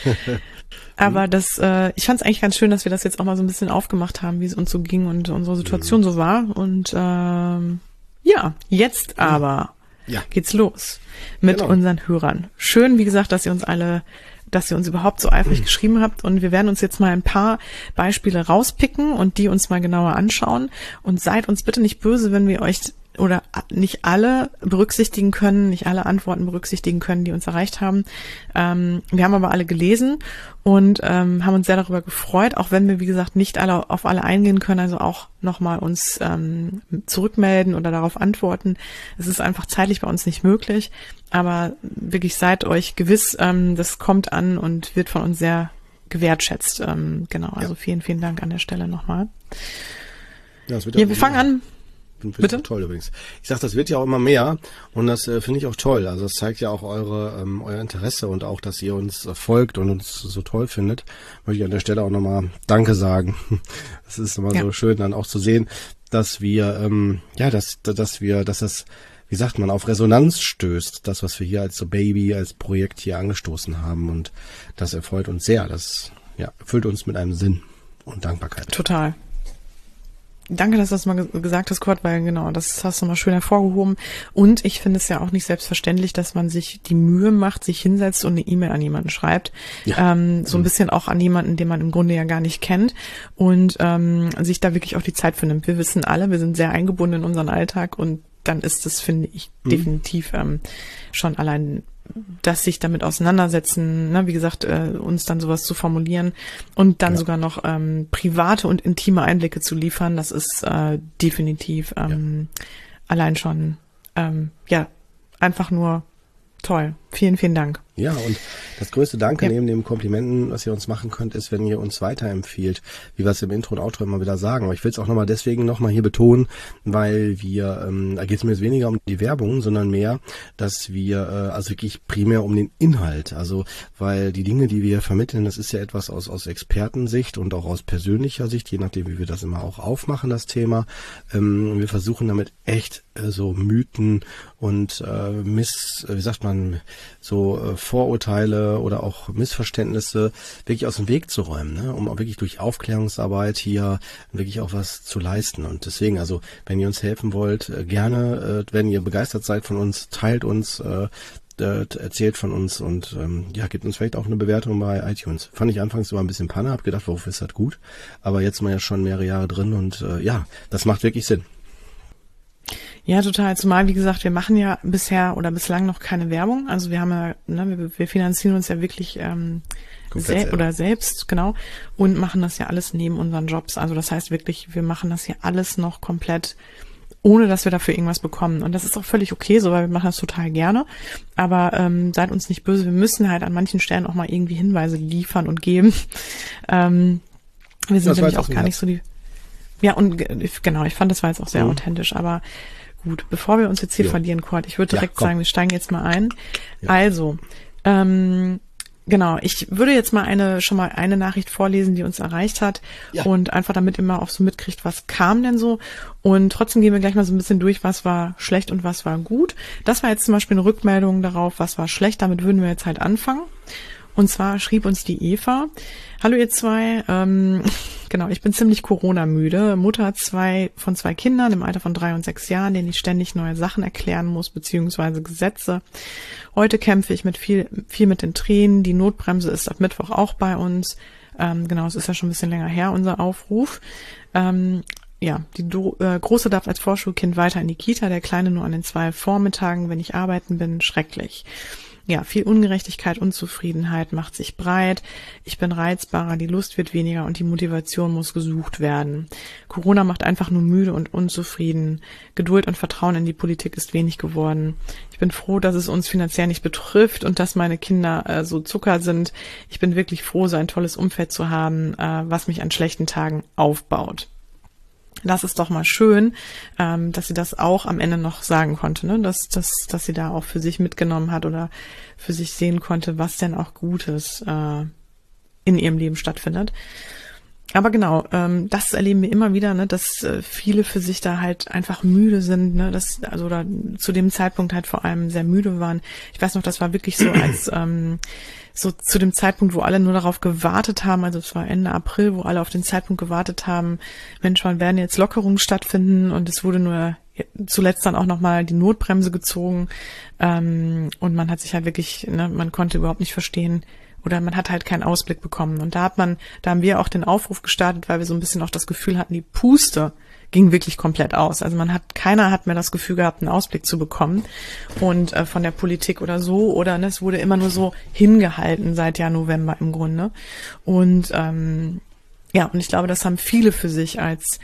Aber das, äh, ich fand es eigentlich ganz schön, dass wir das jetzt auch mal so ein bisschen aufgemacht haben, wie es uns so ging und unsere Situation mhm. so war. Und ähm, ja, jetzt aber ja. geht's los mit genau. unseren Hörern. Schön, wie gesagt, dass ihr uns alle, dass ihr uns überhaupt so eifrig mhm. geschrieben habt. Und wir werden uns jetzt mal ein paar Beispiele rauspicken und die uns mal genauer anschauen. Und seid uns bitte nicht böse, wenn wir euch oder nicht alle berücksichtigen können, nicht alle Antworten berücksichtigen können, die uns erreicht haben. Ähm, wir haben aber alle gelesen und ähm, haben uns sehr darüber gefreut, auch wenn wir, wie gesagt, nicht alle auf alle eingehen können, also auch nochmal uns ähm, zurückmelden oder darauf antworten. Es ist einfach zeitlich bei uns nicht möglich, aber wirklich seid euch gewiss, ähm, das kommt an und wird von uns sehr gewertschätzt. Ähm, genau, also ja. vielen, vielen Dank an der Stelle nochmal. Ja, es wird ja wir fangen an. Finde ich toll übrigens. Ich sag, das wird ja auch immer mehr, und das äh, finde ich auch toll. Also das zeigt ja auch eure ähm, euer Interesse und auch, dass ihr uns äh, folgt und uns so toll findet. Möchte ich an der Stelle auch nochmal Danke sagen. Es ist immer ja. so schön dann auch zu sehen, dass wir ähm, ja, dass dass wir, dass das, wie sagt man, auf Resonanz stößt. Das, was wir hier als so Baby, als Projekt hier angestoßen haben, und das erfreut uns sehr. Das ja erfüllt uns mit einem Sinn und Dankbarkeit. Total. Danke, dass du das mal gesagt hast, Kurt, weil genau, das hast du mal schön hervorgehoben. Und ich finde es ja auch nicht selbstverständlich, dass man sich die Mühe macht, sich hinsetzt und eine E-Mail an jemanden schreibt. Ja. Ähm, so ein bisschen auch an jemanden, den man im Grunde ja gar nicht kennt, und ähm, sich da wirklich auch die Zeit für nimmt. Wir wissen alle, wir sind sehr eingebunden in unseren Alltag, und dann ist es, finde ich, mhm. definitiv ähm, schon allein dass sich damit auseinandersetzen, ne, wie gesagt, äh, uns dann sowas zu formulieren und dann ja. sogar noch ähm, private und intime Einblicke zu liefern, das ist äh, definitiv ähm, ja. allein schon, ähm, ja, einfach nur toll. Vielen, vielen Dank. Ja, und das größte Danke ja. neben den Komplimenten, was ihr uns machen könnt, ist, wenn ihr uns weiterempfiehlt, wie wir es im Intro und Outro immer wieder sagen. Aber ich will es auch nochmal deswegen nochmal hier betonen, weil wir, ähm, da geht es mir jetzt weniger um die Werbung, sondern mehr, dass wir, äh, also wirklich primär um den Inhalt, also weil die Dinge, die wir vermitteln, das ist ja etwas aus aus Expertensicht und auch aus persönlicher Sicht, je nachdem, wie wir das immer auch aufmachen, das Thema. Ähm, wir versuchen damit echt äh, so Mythen und äh, Miss, wie sagt man, so äh, Vorurteile oder auch Missverständnisse wirklich aus dem Weg zu räumen, ne? Um auch wirklich durch Aufklärungsarbeit hier wirklich auch was zu leisten. Und deswegen, also wenn ihr uns helfen wollt, äh, gerne, äh, wenn ihr begeistert seid von uns, teilt uns, äh, erzählt von uns und ähm, ja, gibt uns vielleicht auch eine Bewertung bei iTunes. Fand ich anfangs so ein bisschen Panne, hab gedacht, wofür ist das gut? Aber jetzt sind wir ja schon mehrere Jahre drin und äh, ja, das macht wirklich Sinn. Ja, total. Zumal, wie gesagt, wir machen ja bisher oder bislang noch keine Werbung. Also wir haben ja, ne, wir, wir finanzieren uns ja wirklich ähm, sel- oder selbst, genau, und machen das ja alles neben unseren Jobs. Also das heißt wirklich, wir machen das hier alles noch komplett, ohne dass wir dafür irgendwas bekommen. Und das ist auch völlig okay so, weil wir machen das total gerne. Aber ähm, seid uns nicht böse, wir müssen halt an manchen Stellen auch mal irgendwie Hinweise liefern und geben. Ähm, wir sind nämlich auch gar nicht so die... Ja, und genau, ich fand, das war jetzt auch sehr mhm. authentisch. Aber gut, bevor wir uns jetzt hier jo. verlieren, Kurt, ich würde direkt ja, sagen, wir steigen jetzt mal ein. Ja. Also, ähm, genau, ich würde jetzt mal eine schon mal eine Nachricht vorlesen, die uns erreicht hat ja. und einfach damit ihr mal auch so mitkriegt, was kam denn so, und trotzdem gehen wir gleich mal so ein bisschen durch, was war schlecht und was war gut. Das war jetzt zum Beispiel eine Rückmeldung darauf, was war schlecht, damit würden wir jetzt halt anfangen. Und zwar schrieb uns die Eva: Hallo ihr zwei, ähm, genau, ich bin ziemlich Corona-müde, Mutter zwei von zwei Kindern im Alter von drei und sechs Jahren, denen ich ständig neue Sachen erklären muss, beziehungsweise Gesetze. Heute kämpfe ich mit viel, viel mit den Tränen, die Notbremse ist ab Mittwoch auch bei uns. Ähm, genau, es ist ja schon ein bisschen länger her, unser Aufruf. Ähm, ja, die Do- äh, Große darf als Vorschulkind weiter in die Kita, der Kleine nur an den zwei Vormittagen, wenn ich arbeiten bin, schrecklich. Ja, viel Ungerechtigkeit, Unzufriedenheit macht sich breit. Ich bin reizbarer, die Lust wird weniger und die Motivation muss gesucht werden. Corona macht einfach nur müde und unzufrieden. Geduld und Vertrauen in die Politik ist wenig geworden. Ich bin froh, dass es uns finanziell nicht betrifft und dass meine Kinder äh, so Zucker sind. Ich bin wirklich froh, so ein tolles Umfeld zu haben, äh, was mich an schlechten Tagen aufbaut. Das ist doch mal schön, ähm, dass sie das auch am Ende noch sagen konnte, ne? dass, dass, dass sie da auch für sich mitgenommen hat oder für sich sehen konnte, was denn auch Gutes äh, in ihrem Leben stattfindet. Aber genau, ähm, das erleben wir immer wieder, ne, dass äh, viele für sich da halt einfach müde sind, ne, dass also oder zu dem Zeitpunkt halt vor allem sehr müde waren. Ich weiß noch, das war wirklich so als ähm, so zu dem Zeitpunkt, wo alle nur darauf gewartet haben, also es war Ende April, wo alle auf den Zeitpunkt gewartet haben, Mensch, wann werden jetzt Lockerungen stattfinden, und es wurde nur zuletzt dann auch nochmal die Notbremse gezogen, ähm, und man hat sich halt wirklich, ne, man konnte überhaupt nicht verstehen, oder man hat halt keinen Ausblick bekommen. Und da hat man, da haben wir auch den Aufruf gestartet, weil wir so ein bisschen auch das Gefühl hatten, die Puste ging wirklich komplett aus. Also man hat, keiner hat mehr das Gefühl gehabt, einen Ausblick zu bekommen. Und äh, von der Politik oder so, oder ne, es wurde immer nur so hingehalten seit Jahr November im Grunde. Und ähm, ja, und ich glaube, das haben viele für sich als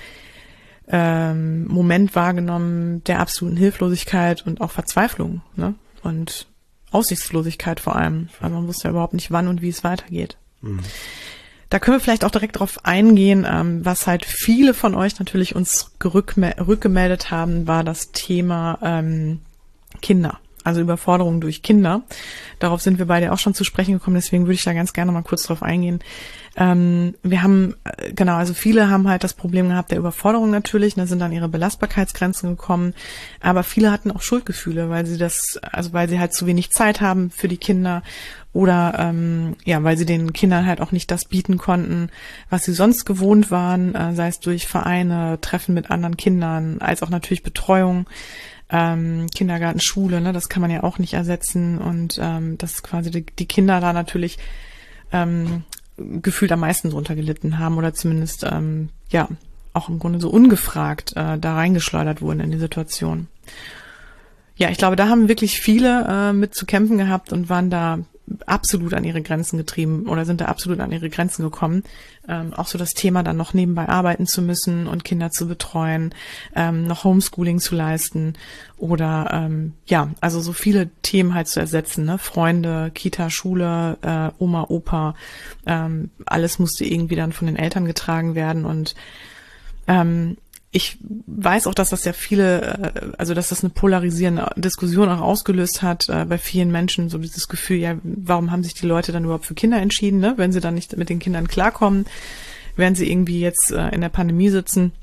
ähm, Moment wahrgenommen der absoluten Hilflosigkeit und auch Verzweiflung, ne? Und Aussichtslosigkeit vor allem. Also man wusste ja überhaupt nicht, wann und wie es weitergeht. Mhm. Da können wir vielleicht auch direkt drauf eingehen, ähm, was halt viele von euch natürlich uns gerückme- rückgemeldet haben, war das Thema ähm, Kinder. Also Überforderung durch Kinder. Darauf sind wir beide auch schon zu sprechen gekommen, deswegen würde ich da ganz gerne mal kurz drauf eingehen. Ähm, wir haben, genau, also viele haben halt das Problem gehabt der Überforderung natürlich, da sind an ihre Belastbarkeitsgrenzen gekommen, aber viele hatten auch Schuldgefühle, weil sie das, also weil sie halt zu wenig Zeit haben für die Kinder oder ähm, ja, weil sie den Kindern halt auch nicht das bieten konnten, was sie sonst gewohnt waren, äh, sei es durch Vereine, Treffen mit anderen Kindern, als auch natürlich Betreuung. Ähm, Kindergarten, Schule, ne, das kann man ja auch nicht ersetzen, und ähm, dass quasi die, die Kinder da natürlich ähm, gefühlt am meisten drunter gelitten haben oder zumindest ähm, ja auch im Grunde so ungefragt äh, da reingeschleudert wurden in die Situation. Ja, ich glaube, da haben wirklich viele äh, mit zu kämpfen gehabt und waren da absolut an ihre Grenzen getrieben oder sind da absolut an ihre Grenzen gekommen. Ähm, auch so das Thema, dann noch nebenbei arbeiten zu müssen und Kinder zu betreuen, ähm, noch Homeschooling zu leisten oder ähm, ja, also so viele Themen halt zu ersetzen, ne? Freunde, Kita, Schule, äh, Oma, Opa, ähm, alles musste irgendwie dann von den Eltern getragen werden, und ähm, ich weiß auch, dass das ja viele, also dass das eine polarisierende Diskussion auch ausgelöst hat äh, bei vielen Menschen, so dieses Gefühl, ja, warum haben sich die Leute dann überhaupt für Kinder entschieden, ne? Wenn sie dann nicht mit den Kindern klarkommen, während sie irgendwie jetzt äh, in der Pandemie sitzen.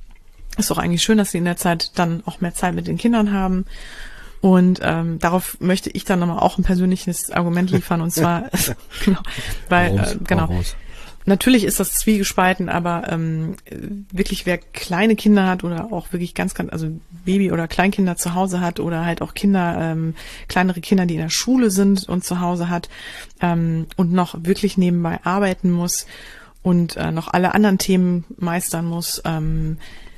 ist doch eigentlich schön, dass sie in der Zeit dann auch mehr Zeit mit den Kindern haben. Und ähm, darauf möchte ich dann nochmal auch ein persönliches Argument liefern, und zwar, genau, weil, äh, genau, natürlich ist das zwiegespalten, aber ähm, wirklich, wer kleine Kinder hat oder auch wirklich ganz, ganz, also Baby- oder Kleinkinder zu Hause hat oder halt auch Kinder, ähm, kleinere Kinder, die in der Schule sind und zu Hause hat ähm, und noch wirklich nebenbei arbeiten muss und äh, noch alle anderen Themen meistern muss, ähm,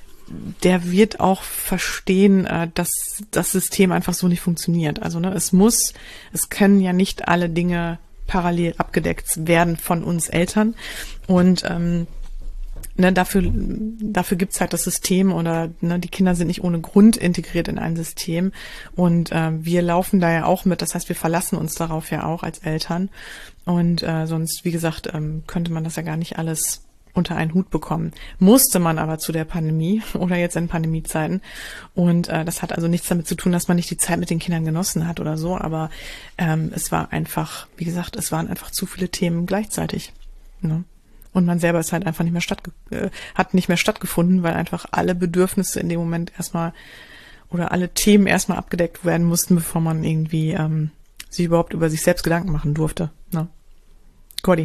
der wird auch verstehen, äh, dass das System einfach so nicht funktioniert. Also ne, es muss, es können ja nicht alle Dinge parallel abgedeckt werden von uns Eltern. Und ähm, ne, dafür, dafür gibt's halt das System, oder ne, die Kinder sind nicht ohne Grund integriert in ein System. Und äh, wir laufen da ja auch mit. Das heißt, wir verlassen uns darauf ja auch als Eltern. Und äh, sonst, wie gesagt, ähm, könnte man das ja gar nicht alles unter einen Hut bekommen. Musste man aber zu der Pandemie oder jetzt in Pandemiezeiten. Und äh, das hat also nichts damit zu tun, dass man nicht die Zeit mit den Kindern genossen hat oder so. Aber ähm, es war einfach, wie gesagt, es waren einfach zu viele Themen gleichzeitig. Ne? Und man selber ist halt einfach nicht mehr statt, äh, hat nicht mehr stattgefunden, weil einfach alle Bedürfnisse in dem Moment erstmal oder alle Themen erstmal abgedeckt werden mussten, bevor man irgendwie ähm, sich überhaupt über sich selbst Gedanken machen durfte. Ne? Cordi.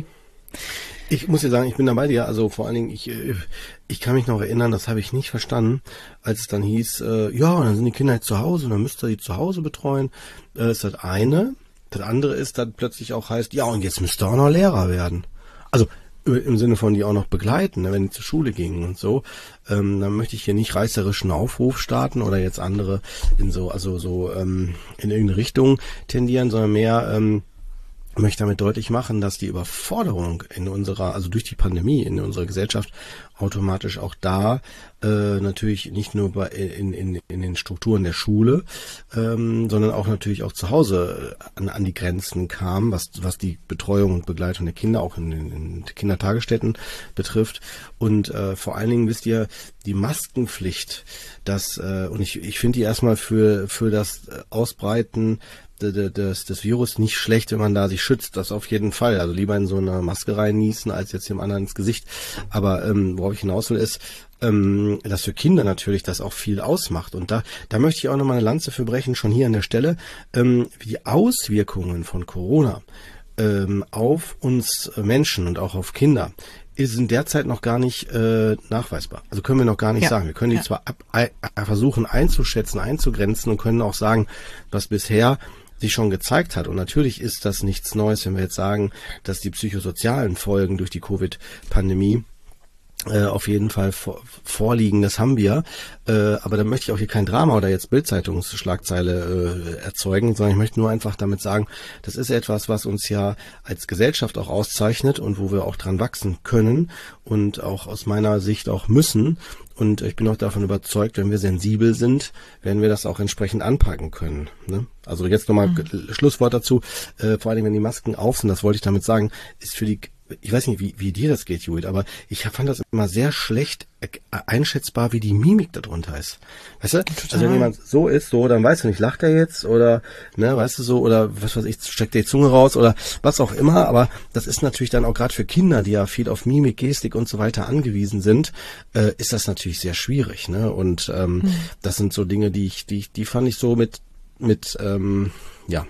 Ich muss dir sagen, ich bin da bei dir, also vor allen Dingen, ich ich kann mich noch erinnern, das habe ich nicht verstanden, als es dann hieß, äh, ja, und dann sind die Kinder jetzt zu Hause und dann müsst ihr die zu Hause betreuen, äh, ist das eine. Das andere ist, dass plötzlich auch heißt, ja, und jetzt müsst ihr auch noch Lehrer werden. Also im Sinne von die auch noch begleiten, ne, wenn die zur Schule gingen und so. Ähm, dann möchte ich hier nicht reißerischen Aufruf starten oder jetzt andere in so, also so ähm, in irgendeine Richtung tendieren, sondern mehr ähm, möchte damit deutlich machen, dass die Überforderung in unserer, also durch die Pandemie in unserer Gesellschaft automatisch auch da äh, natürlich nicht nur bei in, in, in den Strukturen der Schule, ähm, sondern auch natürlich auch zu Hause an, an die Grenzen kam, was was die Betreuung und Begleitung der Kinder auch in, in, in Kindertagesstätten betrifft. Und äh, vor allen Dingen wisst ihr, die Maskenpflicht, das äh, und ich ich finde die erstmal für für das Ausbreiten des, des Virus nicht schlecht, wenn man da sich schützt, das auf jeden Fall. Also lieber in so eine Maske reinniesen, als jetzt dem anderen ins Gesicht. Aber ähm, worauf ich hinaus will, ist, ähm, dass für Kinder natürlich das auch viel ausmacht. Und da, da möchte ich auch nochmal eine Lanze für brechen, schon hier an der Stelle, ähm, wie die Auswirkungen von Corona ähm, auf uns Menschen und auch auf Kinder sind derzeit noch gar nicht äh, nachweisbar. Also können wir noch gar nicht ja. sagen. Wir können die ja. zwar ab, äh, versuchen einzuschätzen, einzugrenzen und können auch sagen, was bisher sich schon gezeigt hat. Und natürlich ist das nichts Neues, wenn wir jetzt sagen, dass die psychosozialen Folgen durch die Covid-Pandemie äh, auf jeden Fall vor, vorliegen. Das haben wir. Äh, aber da möchte ich auch hier kein Drama oder jetzt Bild-Zeitungsschlagzeile äh, erzeugen, sondern ich möchte nur einfach damit sagen, das ist etwas, was uns ja als Gesellschaft auch auszeichnet und wo wir auch dran wachsen können und auch aus meiner Sicht auch müssen. Und ich bin auch davon überzeugt, wenn wir sensibel sind, werden wir das auch entsprechend anpacken können. Ne? Also jetzt nochmal mhm. Schlusswort dazu. Äh, vor allem, wenn die Masken auf sind, das wollte ich damit sagen, ist für die, ich weiß nicht, wie, wie dir das geht, Judith, aber ich fand das immer sehr schlecht einschätzbar, wie die Mimik darunter ist. Weißt du? Total. Also wenn jemand so ist, so, dann weißt du nicht, lacht er jetzt oder, ne, weißt du so, oder was weiß ich, steckt der die Zunge raus oder was auch immer, aber das ist natürlich dann auch gerade für Kinder, die ja viel auf Mimik, Gestik und so weiter angewiesen sind, äh, ist das natürlich sehr schwierig, ne, und ähm, mhm. das sind so Dinge, die ich, die, die fand ich so mit, mit, ähm, ja,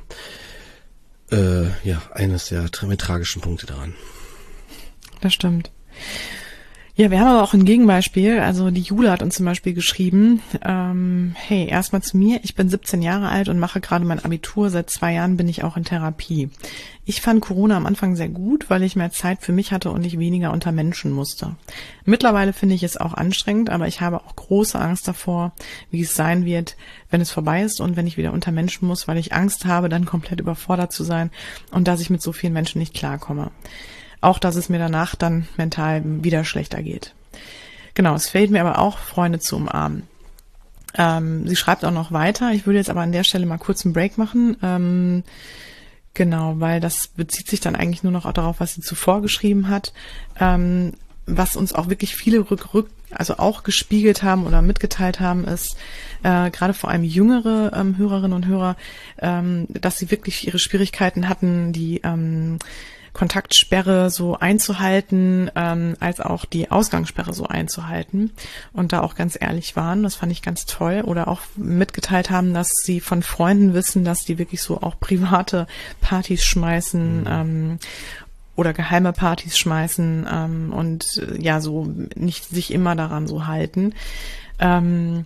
äh, ja, eines der mit tragischen Punkte daran. Das stimmt. Ja, wir haben aber auch ein Gegenbeispiel. Also die Jule hat uns zum Beispiel geschrieben, ähm, hey, erstmal zu mir, ich bin siebzehn Jahre alt und mache gerade mein Abitur. Seit zwei Jahren bin ich auch in Therapie. Ich fand Corona am Anfang sehr gut, weil ich mehr Zeit für mich hatte und ich weniger unter Menschen musste. Mittlerweile finde ich es auch anstrengend, aber ich habe auch große Angst davor, wie es sein wird, wenn es vorbei ist und wenn ich wieder unter Menschen muss, weil ich Angst habe, dann komplett überfordert zu sein und dass ich mit so vielen Menschen nicht klarkomme. Auch, dass es mir danach dann mental wieder schlechter geht. Genau, es fehlt mir aber auch, Freunde zu umarmen. Ähm, sie schreibt auch noch weiter. Ich würde jetzt aber an der Stelle mal kurz einen Break machen. Ähm, genau, weil das bezieht sich dann eigentlich nur noch auch darauf, was sie zuvor geschrieben hat. Ähm, was uns auch wirklich viele rück, rück, also auch gespiegelt haben oder mitgeteilt haben, ist äh, gerade vor allem jüngere ähm, Hörerinnen und Hörer, ähm, dass sie wirklich ihre Schwierigkeiten hatten, die ähm, Kontaktsperre so einzuhalten, ähm, als auch die Ausgangssperre so einzuhalten und da auch ganz ehrlich waren. Das fand ich ganz toll. Oder auch mitgeteilt haben, dass sie von Freunden wissen, dass die wirklich so auch private Partys schmeißen, mhm. ähm, oder geheime Partys schmeißen ähm, und äh, ja, so nicht sich immer daran so halten. Ähm,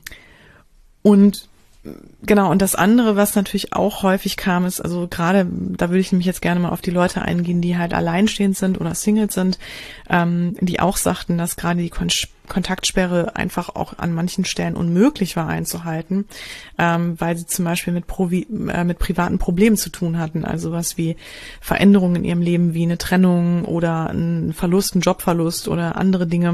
und genau, und das andere, was natürlich auch häufig kam, ist, also gerade, da würde ich nämlich jetzt gerne mal auf die Leute eingehen, die halt alleinstehend sind oder Singles sind, ähm, die auch sagten, dass gerade die Kon- Kontaktsperre einfach auch an manchen Stellen unmöglich war einzuhalten, ähm, weil sie zum Beispiel mit, Provi- äh, mit privaten Problemen zu tun hatten, also was wie Veränderungen in ihrem Leben, wie eine Trennung oder ein Verlust, ein Jobverlust oder andere Dinge.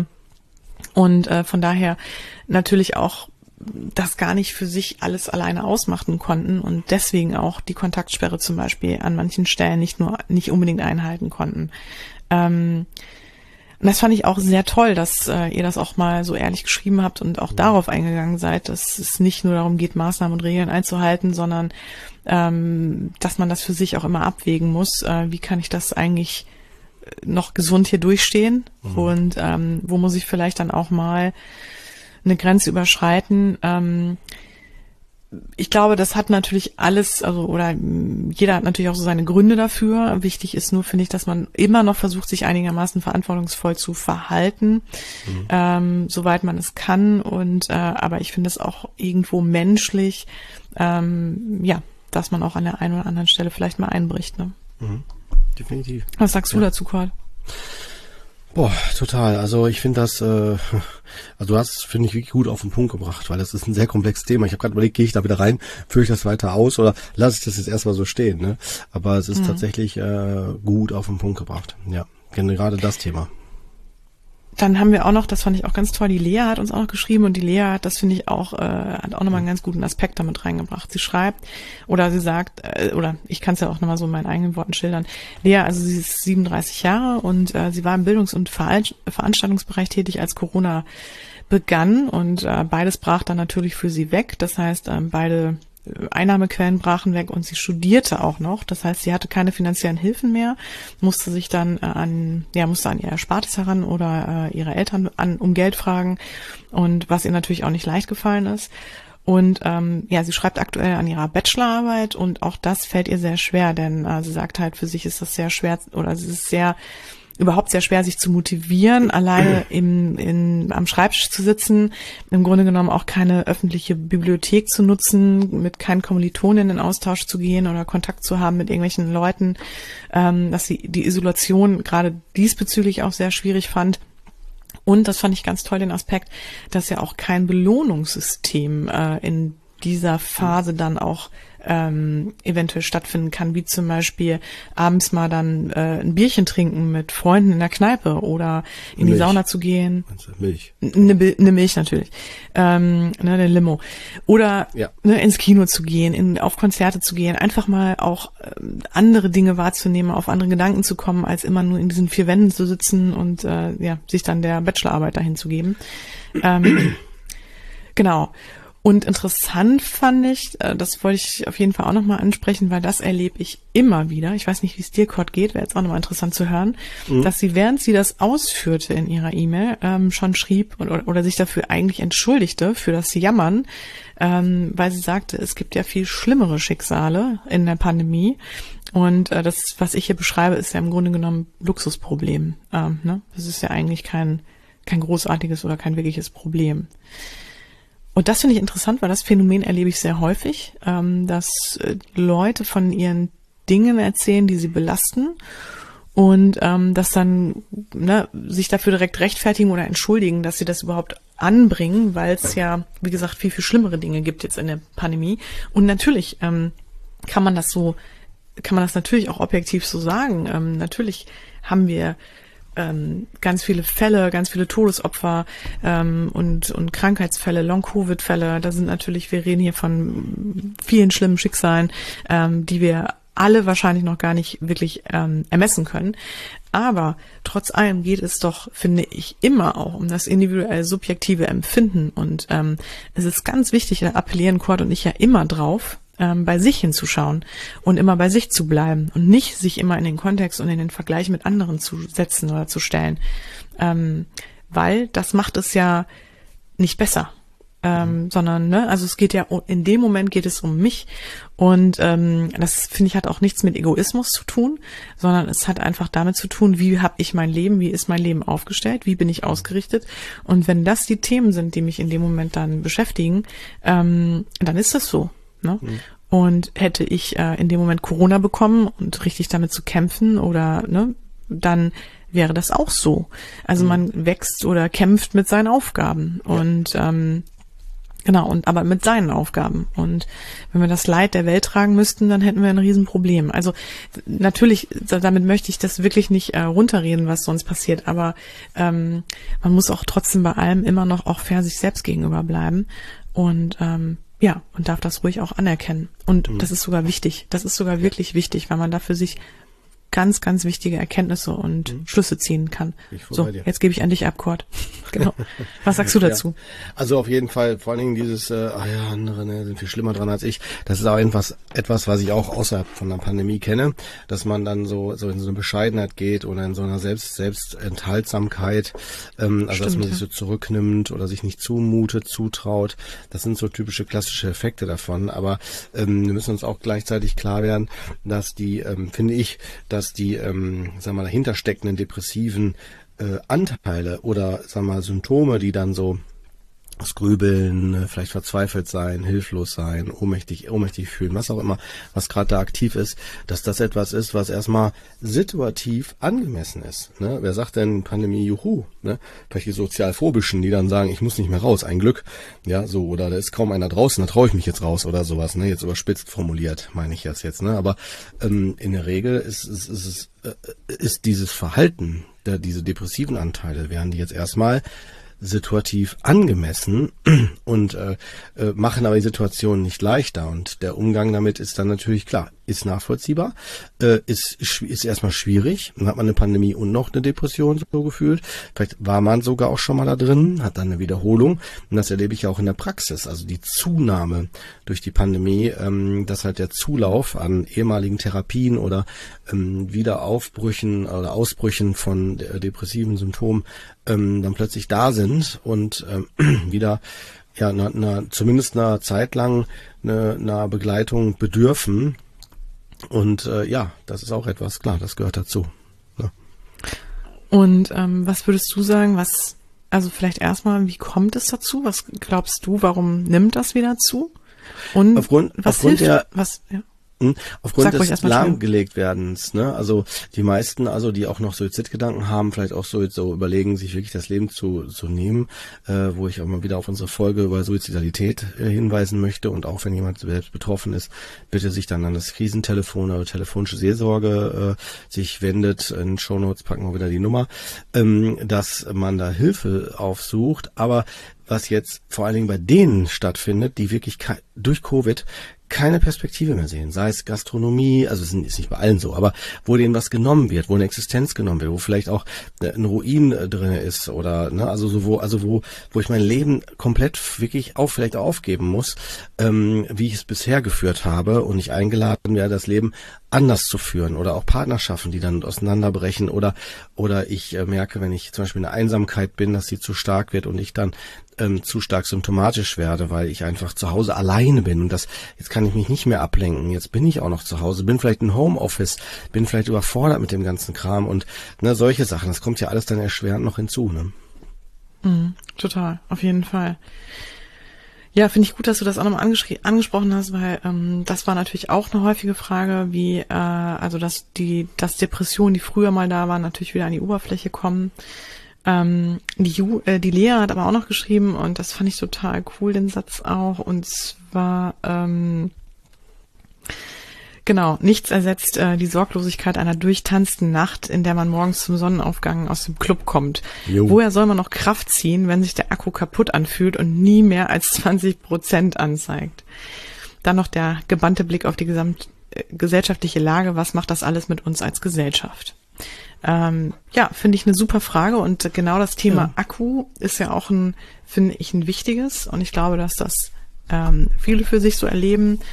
Und äh, von daher natürlich auch das gar nicht für sich alles alleine ausmachen konnten und deswegen auch die Kontaktsperre zum Beispiel an manchen Stellen nicht nur nicht unbedingt einhalten konnten. Ähm, und das fand ich auch sehr toll, dass äh, ihr das auch mal so ehrlich geschrieben habt und auch darauf eingegangen seid, dass es nicht nur darum geht, Maßnahmen und Regeln einzuhalten, sondern ähm, dass man das für sich auch immer abwägen muss. Äh, wie kann ich das eigentlich noch gesund hier durchstehen? Mhm. Und ähm, wo muss ich vielleicht dann auch mal eine Grenze überschreiten. Ähm, ich glaube, das hat natürlich alles, also oder jeder hat natürlich auch so seine Gründe dafür. Wichtig ist nur, finde ich, dass man immer noch versucht, sich einigermaßen verantwortungsvoll zu verhalten, mhm. ähm, soweit man es kann. Und äh, aber ich finde es auch irgendwo menschlich, ähm, ja, dass man auch an der einen oder anderen Stelle vielleicht mal einbricht. Ne? Mhm. Definitiv. Was sagst du ja. dazu, Cord? Boah, total. Also ich finde das, äh, also du hast, finde ich, wirklich gut auf den Punkt gebracht, weil das ist ein sehr komplexes Thema. Ich habe gerade überlegt, gehe ich da wieder rein, führe ich das weiter aus oder lasse ich das jetzt erstmal so stehen, ne? Aber es ist mhm. tatsächlich äh, gut auf den Punkt gebracht. Ja, gerade das Thema. Dann haben wir auch noch, das fand ich auch ganz toll, die Lea hat uns auch noch geschrieben und die Lea hat, das finde ich auch, äh, hat auch nochmal einen ganz guten Aspekt damit reingebracht. Sie schreibt oder sie sagt, äh, oder ich kann es ja auch nochmal so in meinen eigenen Worten schildern. Lea, also sie ist siebenunddreißig Jahre und äh, sie war im Bildungs- und Veran- Veranstaltungsbereich tätig, als Corona begann und äh, beides brach dann natürlich für sie weg. Das heißt, äh, beide Einnahmequellen brachen weg und sie studierte auch noch. Das heißt, sie hatte keine finanziellen Hilfen mehr, musste sich dann äh, an, ja, musste an ihr Erspartes heran oder äh, ihre Eltern an, um Geld fragen und was ihr natürlich auch nicht leicht gefallen ist. Und ähm, ja, sie schreibt aktuell an ihrer Bachelorarbeit und auch das fällt ihr sehr schwer, denn äh, sie sagt halt, für sich ist das sehr schwer oder es ist sehr überhaupt sehr schwer, sich zu motivieren, alleine im, in, am Schreibtisch zu sitzen, im Grunde genommen auch keine öffentliche Bibliothek zu nutzen, mit keinen Kommilitonen in Austausch zu gehen oder Kontakt zu haben mit irgendwelchen Leuten, ähm, dass sie die Isolation gerade diesbezüglich auch sehr schwierig fand. Und das fand ich ganz toll, den Aspekt, dass ja auch kein Belohnungssystem äh, in dieser Phase dann auch ähm, eventuell stattfinden kann, wie zum Beispiel abends mal dann äh, ein Bierchen trinken mit Freunden in der Kneipe oder in Milch. Die Sauna zu gehen. Milch. Eine, eine Milch natürlich. Ähm, ne, eine Limo. Oder ja. ne, ins Kino zu gehen, in, auf Konzerte zu gehen, einfach mal auch äh, andere Dinge wahrzunehmen, auf andere Gedanken zu kommen, als immer nur in diesen vier Wänden zu sitzen und äh, ja, sich dann der Bachelorarbeit dahin zu geben. Ähm, genau. Und interessant fand ich, das wollte ich auf jeden Fall auch nochmal ansprechen, weil das erlebe ich immer wieder. Ich weiß nicht, wie es dir, Cord, geht, wäre jetzt auch nochmal interessant zu hören, mhm. dass sie, während sie das ausführte in ihrer E-Mail, ähm, schon schrieb oder, oder sich dafür eigentlich entschuldigte, für das Jammern, ähm, weil sie sagte, es gibt ja viel schlimmere Schicksale in der Pandemie. Und äh, das, was ich hier beschreibe, ist ja im Grunde genommen Luxusproblem. Ähm, ne? Das ist ja eigentlich kein, kein großartiges oder kein wirkliches Problem. Und das finde ich interessant, weil das Phänomen erlebe ich sehr häufig, ähm, dass äh, Leute von ihren Dingen erzählen, die sie belasten und ähm, dass dann ne, sich dafür direkt rechtfertigen oder entschuldigen, dass sie das überhaupt anbringen, weil es ja, wie gesagt, viel, viel schlimmere Dinge gibt jetzt in der Pandemie. Und natürlich ähm, kann man das so, kann man das natürlich auch objektiv so sagen. Ähm, natürlich haben wir Ähm, ganz viele Fälle, ganz viele Todesopfer ähm, und und Krankheitsfälle, Long-Covid-Fälle. Da sind natürlich, wir reden hier von vielen schlimmen Schicksalen, ähm, die wir alle wahrscheinlich noch gar nicht wirklich ähm, ermessen können. Aber trotz allem geht es doch, finde ich, immer auch um das individuelle subjektive Empfinden. Und ähm, es ist ganz wichtig, da appellieren Cord und ich ja immer drauf, ähm, bei sich hinzuschauen und immer bei sich zu bleiben und nicht sich immer in den Kontext und in den Vergleich mit anderen zu setzen oder zu stellen. Ähm, weil das macht es ja nicht besser. Ähm, mhm. sondern, ne, also es geht ja, in dem Moment geht es um mich und ähm, das, finde ich, hat auch nichts mit Egoismus zu tun, sondern es hat einfach damit zu tun, wie habe ich mein Leben, wie ist mein Leben aufgestellt, wie bin ich ausgerichtet, und wenn das die Themen sind, die mich in dem Moment dann beschäftigen, ähm, dann ist das so, ne? Mhm. Und hätte ich äh, in dem Moment Corona bekommen und richtig damit zu kämpfen oder, ne, dann wäre das auch so. Also mhm. man wächst oder kämpft mit seinen Aufgaben ja. und ähm, Genau, und aber mit seinen Aufgaben. Und wenn wir das Leid der Welt tragen müssten, dann hätten wir ein Riesenproblem. Also natürlich, damit möchte ich das wirklich nicht äh, runterreden, was sonst passiert, aber ähm, man muss auch trotzdem bei allem immer noch auch fair sich selbst gegenüber bleiben. Und ähm, ja, und darf das ruhig auch anerkennen. Und mhm. das ist sogar wichtig. Das ist sogar wirklich wichtig, weil man da für sich ganz, ganz wichtige Erkenntnisse und mhm. Schlüsse ziehen kann. So, jetzt gebe ich an dich ab, Kurt. Genau. Was sagst du dazu? Ja, also auf jeden Fall, vor allen Dingen dieses, äh, ah ja, andere ne, sind viel schlimmer dran als ich. Das ist auch etwas, etwas, was ich auch außerhalb von der Pandemie kenne, dass man dann so so in so eine Bescheidenheit geht oder in so einer Selbst Selbstenthaltsamkeit, ähm, also Stimmt, dass man sich so zurücknimmt oder sich nicht zumutet, zutraut. Das sind so typische klassische Effekte davon. Aber ähm, wir müssen uns auch gleichzeitig klar werden, dass die, ähm, finde ich, dass die, ähm, sagen wir mal, dahinter steckenden depressiven äh, Anteile oder, sagen wir mal, Symptome, die dann so das Grübeln, vielleicht verzweifelt sein, hilflos sein, ohnmächtig, ohnmächtig fühlen, was auch immer, was gerade da aktiv ist, dass das etwas ist, was erstmal situativ angemessen ist. Ne? Wer sagt denn Pandemie, juhu? Ne? Vielleicht die Sozialphobischen, die dann sagen, ich muss nicht mehr raus, ein Glück. Ja, so, oder da ist kaum einer draußen, da traue ich mich jetzt raus oder sowas. Ne? Jetzt überspitzt formuliert, meine ich das jetzt. Ne? Aber ähm, in der Regel ist, ist, ist, ist, äh, ist dieses Verhalten, der, diese depressiven Anteile, wären die jetzt erstmal situativ angemessen und äh, äh, machen aber die Situation nicht leichter, und der Umgang damit ist dann natürlich klar, ist nachvollziehbar, äh, ist ist erstmal schwierig. Dann hat man eine Pandemie und noch eine Depression so gefühlt. Vielleicht war man sogar auch schon mal da drin, hat dann eine Wiederholung, und das erlebe ich auch in der Praxis. Also die Zunahme durch die Pandemie, ähm, dass halt der Zulauf an ehemaligen Therapien oder ähm, Wiederaufbrüchen oder Ausbrüchen von äh, depressiven Symptomen ähm, dann plötzlich da sind und ähm, wieder ja na, na, zumindest einer Zeit lang eine, einer Begleitung bedürfen. Und äh, ja, das ist auch etwas, klar, das gehört dazu. Ja. Und ähm, was würdest du sagen, was, also vielleicht erstmal, wie kommt es dazu? Was glaubst du, warum nimmt das wieder zu? Und aufgrund, was aufgrund hilft, der, was, ja. Aufgrund des lahmgelegt werdens, ne? Also die meisten, also die auch noch Suizidgedanken haben, vielleicht auch so, so überlegen, sich wirklich das Leben zu, zu nehmen, äh, wo ich auch mal wieder auf unsere Folge über Suizidalität äh, hinweisen möchte, und auch wenn jemand selbst betroffen ist, bitte sich dann an das Krisentelefon oder telefonische Seelsorge äh, sich wendet. In den Shownotes packen wir wieder die Nummer, ähm, dass man da Hilfe aufsucht, aber was jetzt vor allen Dingen bei denen stattfindet, die wirklich durch Covid keine Perspektive mehr sehen, sei es Gastronomie, also es ist nicht bei allen so, aber wo denen was genommen wird, wo eine Existenz genommen wird, wo vielleicht auch ein Ruin drin ist oder ne, also so wo, also wo, wo ich mein Leben komplett wirklich auch vielleicht aufgeben muss, ähm, wie ich es bisher geführt habe, und ich eingeladen werde, das Leben anders zu führen, oder auch Partnerschaften, die dann auseinanderbrechen, oder oder ich äh, merke, wenn ich zum Beispiel in der Einsamkeit bin, dass sie zu stark wird und ich dann ähm, zu stark symptomatisch werde, weil ich einfach zu Hause alleine bin, und das, jetzt kann ich mich nicht mehr ablenken, jetzt bin ich auch noch zu Hause, bin vielleicht in Homeoffice, bin vielleicht überfordert mit dem ganzen Kram und ne, solche Sachen, das kommt ja alles dann erschwerend noch hinzu. Ne? Mm, total, auf jeden Fall. Ja, finde ich gut, dass du das auch nochmal angesprochen hast, weil ähm, das war natürlich auch eine häufige Frage, wie äh, also dass die dass Depressionen, die früher mal da waren, natürlich wieder an die Oberfläche kommen. Ähm, die, Ju, äh, die Lea hat aber auch noch geschrieben, und das fand ich total cool, den Satz auch, und zwar ähm, genau, nichts ersetzt äh, die Sorglosigkeit einer durchtanzten Nacht, in der man morgens zum Sonnenaufgang aus dem Club kommt. Jo. Woher soll man noch Kraft ziehen, wenn sich der Akku kaputt anfühlt und nie mehr als zwanzig Prozent anzeigt? Dann noch der gebannte Blick auf die gesamtgesellschaftliche Lage. Was macht das alles mit uns als Gesellschaft? Ähm, ja, finde ich eine super Frage, und genau das Thema ja. Akku ist ja auch ein, finde ich, ein wichtiges, und ich glaube, dass das ähm, viele für sich so erleben.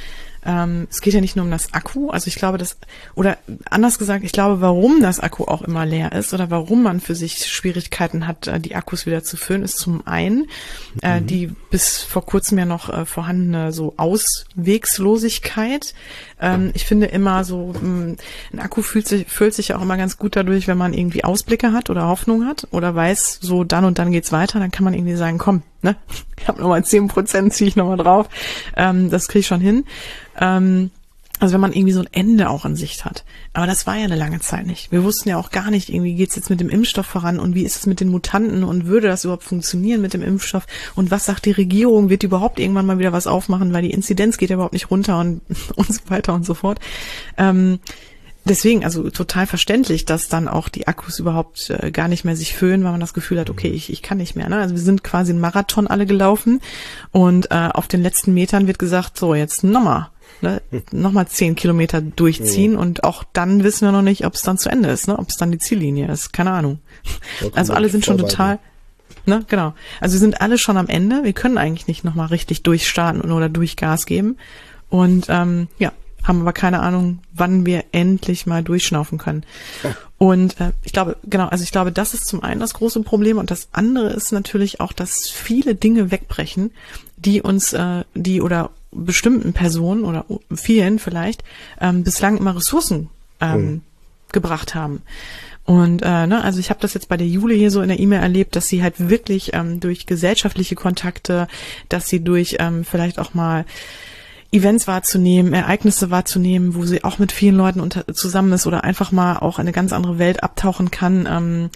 ähm, es geht ja nicht nur um das Akku, also ich glaube, das, oder anders gesagt, ich glaube, warum das Akku auch immer leer ist oder warum man für sich Schwierigkeiten hat, die Akkus wieder zu füllen, ist zum einen äh, mhm. die bis vor kurzem ja noch äh, vorhandene so Auswegslosigkeit. Ähm, ich finde immer so, mh, ein Akku fühlt sich, füllt sich ja auch immer ganz gut dadurch, wenn man irgendwie Ausblicke hat oder Hoffnung hat oder weiß, so dann und dann geht's weiter, dann kann man irgendwie sagen, komm, ne, ich habe nochmal zehn Prozent, ziehe ich nochmal drauf, ähm, das kriege ich schon hin. Ähm, also wenn man irgendwie so ein Ende auch in Sicht hat. Aber das war ja eine lange Zeit nicht. Wir wussten ja auch gar nicht, irgendwie geht's jetzt mit dem Impfstoff voran und wie ist es mit den Mutanten und würde das überhaupt funktionieren mit dem Impfstoff und was sagt die Regierung, wird die überhaupt irgendwann mal wieder was aufmachen, weil die Inzidenz geht ja überhaupt nicht runter und, und so weiter und so fort. Ähm, Deswegen, also total verständlich, dass dann auch die Akkus überhaupt äh, gar nicht mehr sich füllen, weil man das Gefühl hat, okay, ich ich kann nicht mehr. Ne? Also wir sind quasi einen Marathon alle gelaufen und äh, auf den letzten Metern wird gesagt, so jetzt nochmal, ne, nochmal zehn Kilometer durchziehen ja. Und auch dann wissen wir noch nicht, ob es dann zu Ende ist, ne, ob es dann die Ziellinie ist, keine Ahnung. Also alle sind schon total, ne, genau. Also wir sind alle schon am Ende. Wir können eigentlich nicht nochmal richtig durchstarten oder durch Gas geben und ähm, ja. haben aber keine Ahnung, wann wir endlich mal durchschnaufen können. Ja. Und äh, ich glaube, genau, also ich glaube, das ist zum einen das große Problem und das andere ist natürlich auch, dass viele Dinge wegbrechen, die uns, äh, die oder bestimmten Personen oder vielen vielleicht ähm, bislang immer Ressourcen ähm, mhm. gebracht haben. Und äh, ne, also ich habe das jetzt bei der Jule hier so in der E-Mail erlebt, dass sie halt wirklich ähm, durch gesellschaftliche Kontakte, dass sie durch ähm, vielleicht auch mal Events wahrzunehmen, Ereignisse wahrzunehmen, wo sie auch mit vielen Leuten unter, zusammen ist oder einfach mal auch eine ganz andere Welt abtauchen kann, ähm,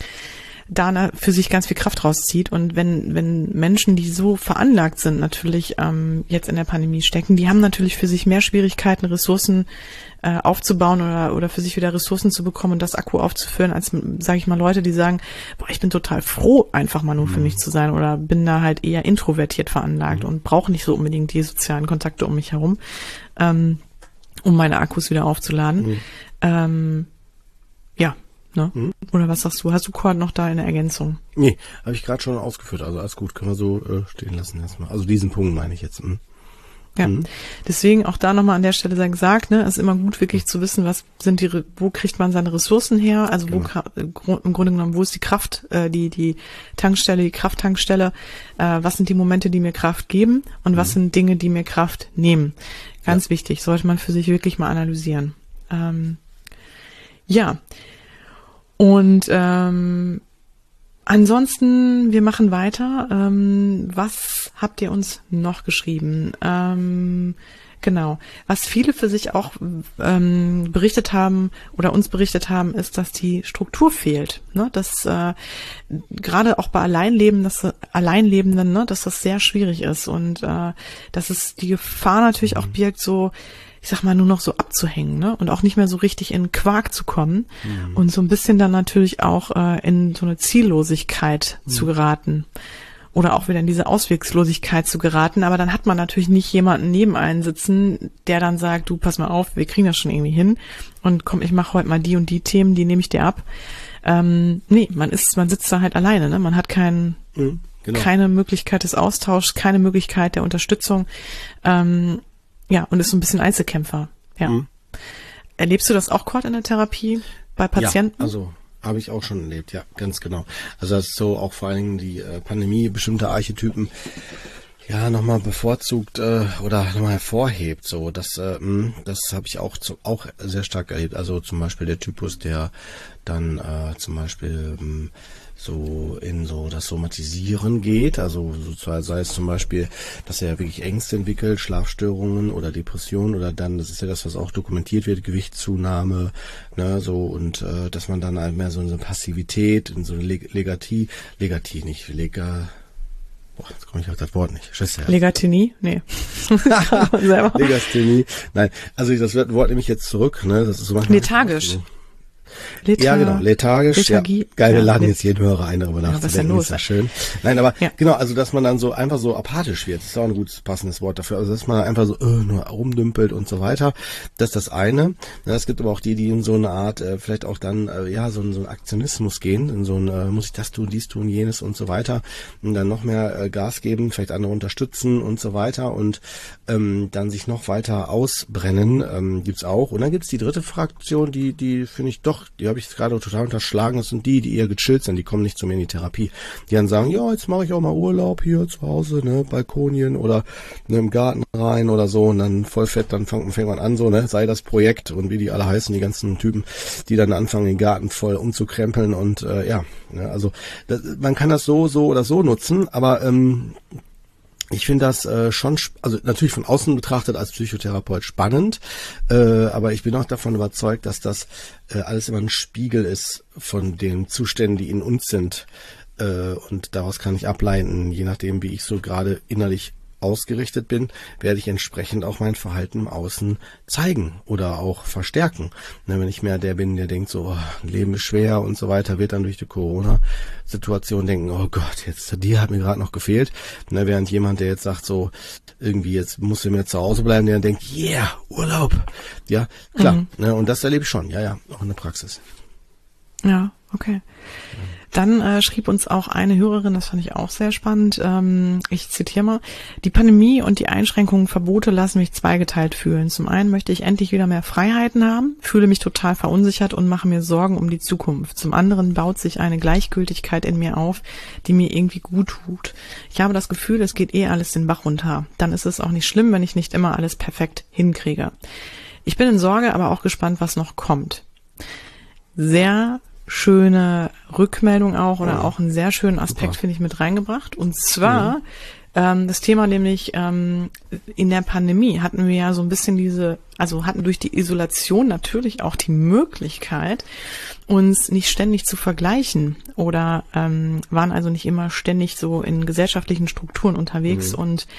da für sich ganz viel Kraft rauszieht. Und wenn wenn Menschen, die so veranlagt sind, natürlich ähm, jetzt in der Pandemie stecken, die haben natürlich für sich mehr Schwierigkeiten, Ressourcen äh, aufzubauen oder oder für sich wieder Ressourcen zu bekommen und das Akku aufzufüllen, als, sage ich mal, Leute, die sagen, boah, ich bin total froh, einfach mal nur für mich zu sein oder bin da halt eher introvertiert veranlagt und brauche nicht so unbedingt die sozialen Kontakte um mich herum, ähm, um meine Akkus wieder aufzuladen. Mhm. Ähm, ja, ne? Mhm. Oder was sagst du? Hast du, Cord, noch da eine Ergänzung? Nee, habe ich gerade schon ausgeführt. Also alles gut, können wir so äh, stehen lassen erstmal. Also diesen Punkt meine ich jetzt. Mhm. Ja, mhm. Deswegen auch da nochmal an der Stelle sei gesagt, ne, es ist immer gut wirklich zu wissen, was sind die, wo kriegt man seine Ressourcen her, also wo genau. Im Grunde genommen, wo ist die Kraft, äh, die die Tankstelle, die Krafttankstelle, äh, was sind die Momente, die mir Kraft geben und mhm. was sind Dinge, die mir Kraft nehmen. Ganz ja. wichtig, sollte man für sich wirklich mal analysieren. Ähm, ja, und ähm, ansonsten, wir machen weiter. Ähm, was habt ihr uns noch geschrieben? Ähm, genau. Was viele für sich auch ähm, berichtet haben oder uns berichtet haben, ist, dass die Struktur fehlt. Ne? Dass äh, gerade auch bei Alleinlebenden, dass, Alleinlebenden, ne, dass das sehr schwierig ist und äh, dass es die Gefahr natürlich auch birgt, so ich sag mal, nur noch so abzuhängen, ne? Und auch nicht mehr so richtig in Quark zu kommen mhm. und so ein bisschen dann natürlich auch äh, in so eine Ziellosigkeit mhm. zu geraten oder auch wieder in diese Auswegslosigkeit zu geraten. Aber dann hat man natürlich nicht jemanden neben einen sitzen, der dann sagt, du, pass mal auf, wir kriegen das schon irgendwie hin und komm, ich mache heute mal die und die Themen, die nehme ich dir ab. Ähm, nee, man ist, man sitzt da halt alleine, ne? Man hat keinen, mhm, genau. keine Möglichkeit des Austauschs, keine Möglichkeit der Unterstützung. Ähm, Ja, und ist so ein bisschen Einzelkämpfer. Ja. Mhm. Erlebst du das auch, Cord, in der Therapie bei Patienten? Ja, also habe ich auch schon erlebt, ja, ganz genau. Also das ist so auch vor allen Dingen die äh, Pandemie, bestimmte Archetypen, ja, nochmal bevorzugt äh, oder nochmal hervorhebt. So, das, äh, mh, das habe ich auch zu, auch sehr stark erlebt. Also zum Beispiel der Typus, der dann äh, zum Beispiel mh, so in so das Somatisieren geht, also so, sei es zum Beispiel, dass er wirklich Ängste entwickelt, Schlafstörungen oder Depressionen oder dann, das ist ja das, was auch dokumentiert wird, Gewichtszunahme, ne, so und äh, dass man dann halt mehr so eine Passivität, in so eine Leg- Legatie, Legatie nicht, Lega, boah, jetzt komme ich auf das Wort nicht. Scheiße. Legasthenie? Nee. Legasthenie. Nein, also das Wort nehme ich jetzt zurück, ne, das ist so manchmal lethargisch. Lethar- Ja, genau, lethargisch. Lethargie. Ja. Geil, wir Ja, laden Let- jetzt jeden Hörer ein, darüber Ja, was ist denn nachzudenken. los? Ist ja schön. Nein, aber Ja. genau, also dass man dann so einfach so apathisch wird, ist auch ein gutes, passendes Wort dafür. Also dass man einfach so äh, nur rumdümpelt und so weiter. Das ist das eine. Ja, es gibt aber auch die, die in so eine Art, äh, vielleicht auch dann, äh, ja, so, so einen Aktionismus gehen, in so ein, äh, muss ich das tun, dies tun, jenes und so weiter. Und dann noch mehr äh, Gas geben, vielleicht andere unterstützen und so weiter und ähm, dann sich noch weiter ausbrennen, ähm, gibt's auch. Und dann gibt's die dritte Fraktion, die, die finde ich doch, die habe ich gerade total unterschlagen. Das sind die, die eher gechillt sind, die kommen nicht zu mir in die Therapie. Die dann sagen, ja, jetzt mache ich auch mal Urlaub hier zu Hause, ne, Balkonien oder ne, im Garten rein oder so und dann voll fett, dann fängt, fängt man an so, ne, sei das Projekt und wie die alle heißen, die ganzen Typen, die dann anfangen, den Garten voll umzukrempeln und äh, ja, ne, also das, man kann das so, so oder so nutzen, aber ähm, ich finde das äh, schon, sp- also natürlich von außen betrachtet als Psychotherapeut spannend, äh, aber ich bin auch davon überzeugt, dass das äh, alles immer ein Spiegel ist von den Zuständen, die in uns sind. Äh, und daraus kann ich ableiten, je nachdem, wie ich so gerade innerlich ausgerichtet bin, werde ich entsprechend auch mein Verhalten im Außen zeigen oder auch verstärken. Ne, wenn ich mehr der bin, der denkt so, oh, Leben ist schwer und so weiter, wird dann durch die Corona-Situation denken, oh Gott, jetzt die hat mir gerade noch gefehlt. Ne, während jemand, der jetzt sagt so, irgendwie jetzt musst du mir zu Hause bleiben, der denkt, yeah, Urlaub. Ja, klar. Mhm. Ne, und das erlebe ich schon, ja, ja, auch in der Praxis. Ja, okay. Dann äh, schrieb uns auch eine Hörerin, das fand ich auch sehr spannend, ähm, ich zitiere mal, die Pandemie und die Einschränkungen, Verbote lassen mich zweigeteilt fühlen. Zum einen möchte ich endlich wieder mehr Freiheiten haben, fühle mich total verunsichert und mache mir Sorgen um die Zukunft. Zum anderen baut sich eine Gleichgültigkeit in mir auf, die mir irgendwie gut tut. Ich habe das Gefühl, es geht eh alles den Bach runter. Dann ist es auch nicht schlimm, wenn ich nicht immer alles perfekt hinkriege. Ich bin in Sorge, aber auch gespannt, was noch kommt. Sehr schöne Rückmeldung auch oder auch einen sehr schönen Aspekt, finde ich, mit reingebracht. Und zwar mhm. ähm, das Thema nämlich ähm, in der Pandemie hatten wir ja so ein bisschen diese, also hatten durch die Isolation natürlich auch die Möglichkeit, uns nicht ständig zu vergleichen oder ähm, waren also nicht immer ständig so in gesellschaftlichen Strukturen unterwegs mhm. und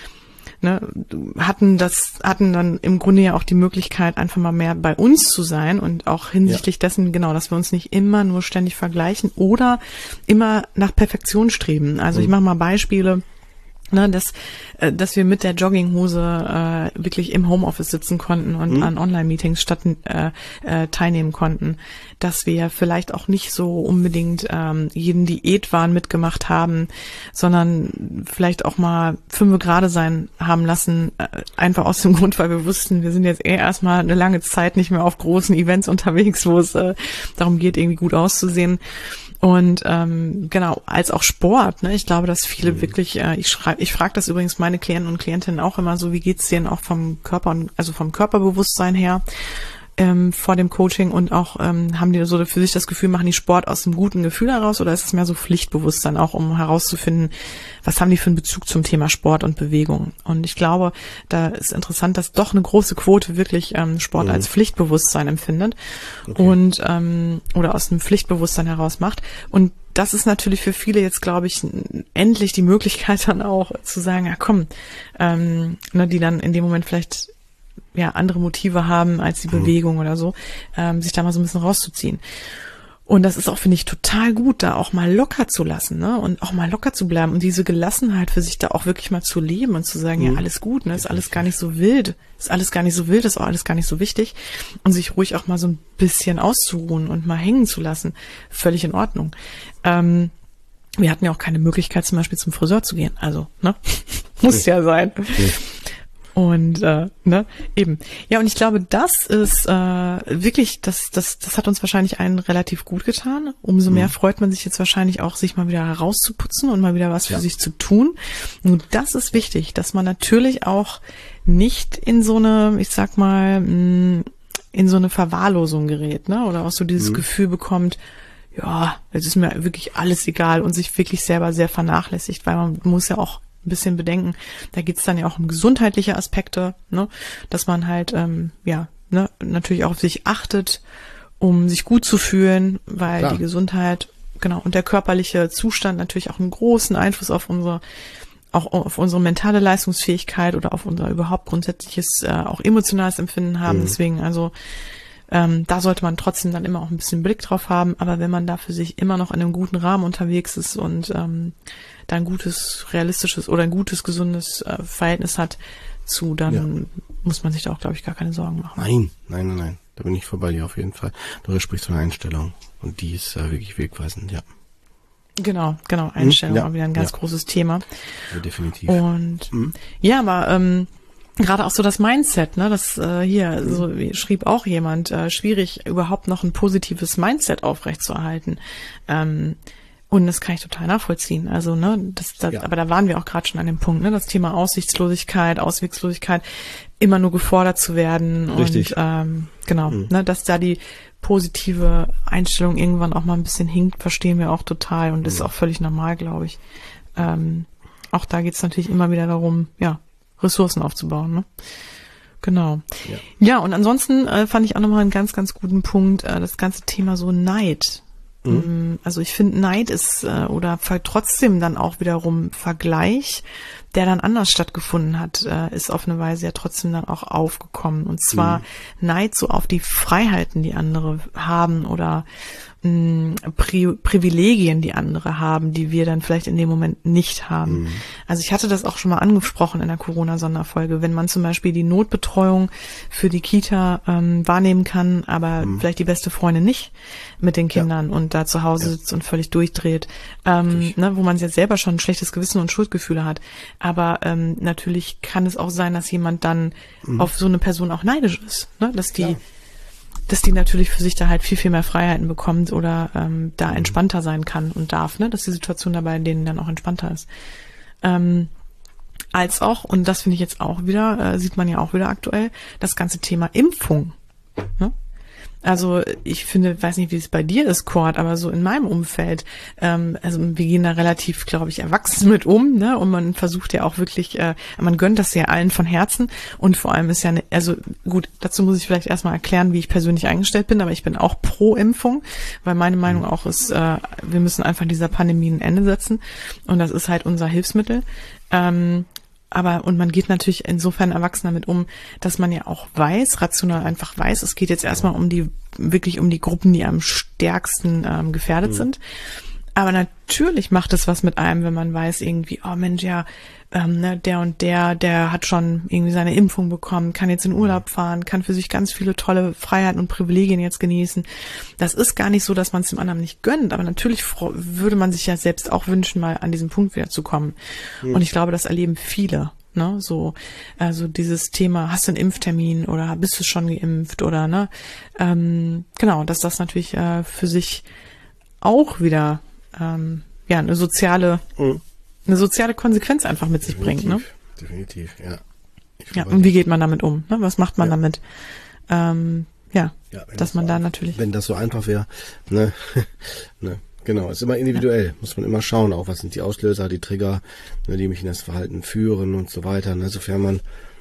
Ne, hatten das, hatten dann im Grunde ja auch die Möglichkeit, einfach mal mehr bei uns zu sein und auch hinsichtlich ja. dessen, genau, dass wir uns nicht immer nur ständig vergleichen oder immer nach Perfektion streben. Also mhm. ich mache mal Beispiele. Ne, dass, äh, dass wir mit der Jogginghose äh, wirklich im Homeoffice sitzen konnten und mhm. an Online-Meetings statt äh, äh, teilnehmen konnten, dass wir vielleicht auch nicht so unbedingt ähm, jeden Diätwahn mitgemacht haben, sondern vielleicht auch mal fünf Grade sein haben lassen, äh, einfach aus dem Grund, weil wir wussten, wir sind jetzt eh erstmal eine lange Zeit nicht mehr auf großen Events unterwegs, wo es äh, darum geht, irgendwie gut auszusehen. Und ähm, genau, als auch Sport, ne? Ich glaube, dass viele mhm. wirklich, äh, ich schreibe, ich frage das übrigens meine Klienten und Klientinnen auch immer so, wie geht's denen auch vom Körper, also vom Körperbewusstsein her ähm, vor dem Coaching und auch ähm, haben die so für sich das Gefühl, machen die Sport aus einem guten Gefühl heraus oder ist es mehr so Pflichtbewusstsein auch, um herauszufinden, was haben die für einen Bezug zum Thema Sport und Bewegung? Und ich glaube, da ist interessant, dass doch eine große Quote wirklich ähm, Sport mhm. als Pflichtbewusstsein empfindet okay. und ähm, oder aus einem Pflichtbewusstsein heraus macht. Und das ist natürlich für viele jetzt, glaube ich, endlich die Möglichkeit dann auch zu sagen, ja komm, ähm, ne, die dann in dem Moment vielleicht ja andere Motive haben als die mhm. Bewegung oder so, ähm, sich da mal so ein bisschen rauszuziehen. Und das ist auch, finde ich, total gut, da auch mal locker zu lassen, ne? Und auch mal locker zu bleiben und diese Gelassenheit für sich da auch wirklich mal zu leben und zu sagen, mhm. ja, alles gut, ne? Ist alles gar nicht so wild. Ist alles gar nicht so wild, ist auch alles gar nicht so wichtig. Und sich ruhig auch mal so ein bisschen auszuruhen und mal hängen zu lassen. Völlig in Ordnung. Ähm, wir hatten ja auch keine Möglichkeit, zum Beispiel zum Friseur zu gehen. Also, ne? Muss ja sein. Okay. Und äh, ne, eben. Ja, und ich glaube, das ist äh, wirklich, das, das, das hat uns wahrscheinlich allen relativ gut getan. Umso mehr mhm. freut man sich jetzt wahrscheinlich auch, sich mal wieder rauszuputzen und mal wieder was für ja. sich zu tun. Und das ist wichtig, dass man natürlich auch nicht in so eine, ich sag mal, mh, in so eine Verwahrlosung gerät, ne? Oder auch so dieses mhm. Gefühl bekommt, ja, jetzt ist mir wirklich alles egal und sich wirklich selber sehr vernachlässigt, weil man muss ja auch ein bisschen bedenken, da geht's dann ja auch um gesundheitliche Aspekte, ne, dass man halt ähm, ja ne, natürlich auch auf sich achtet, um sich gut zu fühlen, weil Klar. die Gesundheit, genau, und der körperliche Zustand natürlich auch einen großen Einfluss auf unsere auch auf unsere mentale Leistungsfähigkeit oder auf unser überhaupt grundsätzliches äh, auch emotionales Empfinden haben. Mhm. Deswegen also Ähm, da sollte man trotzdem dann immer auch ein bisschen Blick drauf haben, aber wenn man da für sich immer noch in einem guten Rahmen unterwegs ist und ähm, da ein gutes, realistisches oder ein gutes, gesundes äh, Verhältnis hat zu, dann ja. muss man sich da auch, glaube ich, gar keine Sorgen machen. Nein, nein, nein, nein. Da bin ich vorbei dir auf jeden Fall. Du sprichst von einer Einstellung und die ist äh, wirklich wegweisend, ja. Genau, genau, Einstellung, ja, auch wieder ein ganz ja. großes Thema. Ja, definitiv. Und mhm. ja, aber ähm, gerade auch so das Mindset, ne, das äh, hier, mhm. so wie schrieb auch jemand, äh, schwierig überhaupt noch ein positives Mindset aufrechtzuerhalten. Ähm, und das kann ich total nachvollziehen. Also, ne, das, das ja. aber da waren wir auch gerade schon an dem Punkt, ne, das Thema Aussichtslosigkeit, Auswegslosigkeit, immer nur gefordert zu werden. Richtig. Und ähm, genau, mhm. ne, dass da die positive Einstellung irgendwann auch mal ein bisschen hinkt, verstehen wir auch total und mhm. ist auch völlig normal, glaube ich. Ähm, auch da geht es natürlich immer wieder darum, ja, Ressourcen aufzubauen, ne? Genau. Ja, ja und ansonsten äh, fand ich auch nochmal einen ganz, ganz guten Punkt, äh, das ganze Thema so Neid. Mhm. Also ich finde, Neid ist äh, oder trotzdem dann auch wiederum Vergleich, der dann anders stattgefunden hat, äh, ist auf eine Weise ja trotzdem dann auch aufgekommen. Und zwar mhm. Neid so auf die Freiheiten, die andere haben oder mh, Pri- Privilegien, die andere haben, die wir dann vielleicht in dem Moment nicht haben. Mhm. Also ich hatte das auch schon mal angesprochen in der Corona-Sonderfolge, wenn man zum Beispiel die Notbetreuung für die Kita ähm, wahrnehmen kann, aber mhm. vielleicht die beste Freundin nicht mit den Kindern ja. und da zu Hause ja. sitzt und völlig durchdreht, ähm, ne, wo man jetzt selber schon ein schlechtes Gewissen und Schuldgefühle hat. Aber ähm, natürlich kann es auch sein, dass jemand dann mhm. auf so eine Person auch neidisch ist, ne? Dass die, ja. dass die natürlich für sich da halt viel, viel mehr Freiheiten bekommt oder ähm, da mhm. entspannter sein kann und darf, ne? Dass die Situation dabei denen dann auch entspannter ist. Ähm, als auch, und das finde ich jetzt auch wieder, äh, sieht man ja auch wieder aktuell, das ganze Thema Impfung, ne? Also ich finde, weiß nicht, wie es bei dir ist, Cord, aber so in meinem Umfeld, ähm, also wir gehen da relativ, glaube ich, erwachsen mit um, ne? Und man versucht ja auch wirklich, äh, man gönnt das ja allen von Herzen und vor allem ist ja, ne, also gut, dazu muss ich vielleicht erstmal erklären, wie ich persönlich eingestellt bin, aber ich bin auch pro Impfung, weil meine Meinung auch ist, äh, wir müssen einfach dieser Pandemie ein Ende setzen und das ist halt unser Hilfsmittel. Ähm, Aber, und man geht natürlich insofern erwachsen damit um, dass man ja auch weiß, rational einfach weiß, es geht jetzt erstmal um die, wirklich um die Gruppen, die am stärksten ähm, gefährdet mhm. sind. Aber natürlich macht es was mit einem, wenn man weiß irgendwie, oh Mensch, ja, ähm, ne, der und der, der hat schon irgendwie seine Impfung bekommen, kann jetzt in Urlaub fahren, kann für sich ganz viele tolle Freiheiten und Privilegien jetzt genießen. Das ist gar nicht so, dass man es dem anderen nicht gönnt, aber natürlich fro- würde man sich ja selbst auch wünschen, mal an diesen Punkt wieder zu kommen. Mhm. Und ich glaube, das erleben viele. Ne, so, also dieses Thema, hast du einen Impftermin oder bist du schon geimpft oder, ne, ähm, genau, dass das natürlich äh, für sich auch wieder, ähm, ja, eine soziale, mhm. eine soziale Konsequenz einfach mit sich definitiv, bringt, ne? Definitiv, ja. Ja, und wie geht man damit um, ne, was macht man ja. damit, ähm, ja, ja dass das man da natürlich. Wenn das so einfach wäre, ne, ne. Genau, ist immer individuell, ja. muss man immer schauen, auch was sind die Auslöser, die Trigger, ne, die mich in das Verhalten führen und so weiter. Ne, sofern man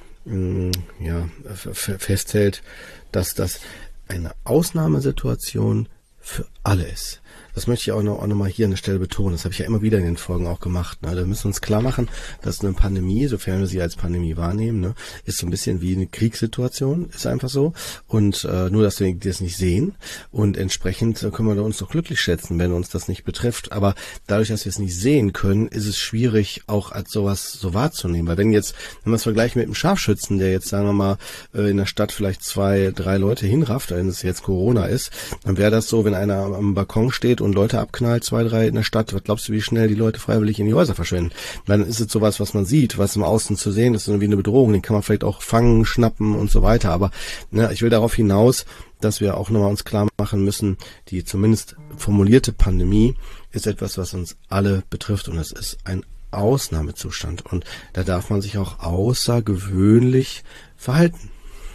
mh, ja, f- festhält, dass das eine Ausnahmesituation für alle ist. Das möchte ich auch noch, auch noch mal hier an der Stelle betonen. Das habe ich ja immer wieder in den Folgen auch gemacht. Ne? Da müssen wir uns klar machen, dass eine Pandemie, sofern wir sie als Pandemie wahrnehmen, ne, ist so ein bisschen wie eine Kriegssituation, ist einfach so. Und äh, nur, dass wir das nicht sehen. Und entsprechend können wir uns doch glücklich schätzen, wenn uns das nicht betrifft. Aber dadurch, dass wir es nicht sehen können, ist es schwierig, auch als sowas so wahrzunehmen. Weil wenn jetzt, wenn wir es vergleichen mit einem Scharfschützen, der jetzt, sagen wir mal, in der Stadt vielleicht zwei, drei Leute hinrafft, wenn es jetzt Corona ist, dann wäre das so, wenn einer am Balkon steht und Leute abknallt, zwei, drei in der Stadt, was glaubst du, wie schnell die Leute freiwillig in die Häuser verschwinden? Dann ist es sowas, was man sieht, was im Außen zu sehen ist, wie eine Bedrohung, den kann man vielleicht auch fangen, schnappen und so weiter. Aber ne, ich will darauf hinaus, dass wir auch nochmal uns klar machen müssen, die zumindest formulierte Pandemie ist etwas, was uns alle betrifft und es ist ein Ausnahmezustand und da darf man sich auch außergewöhnlich verhalten.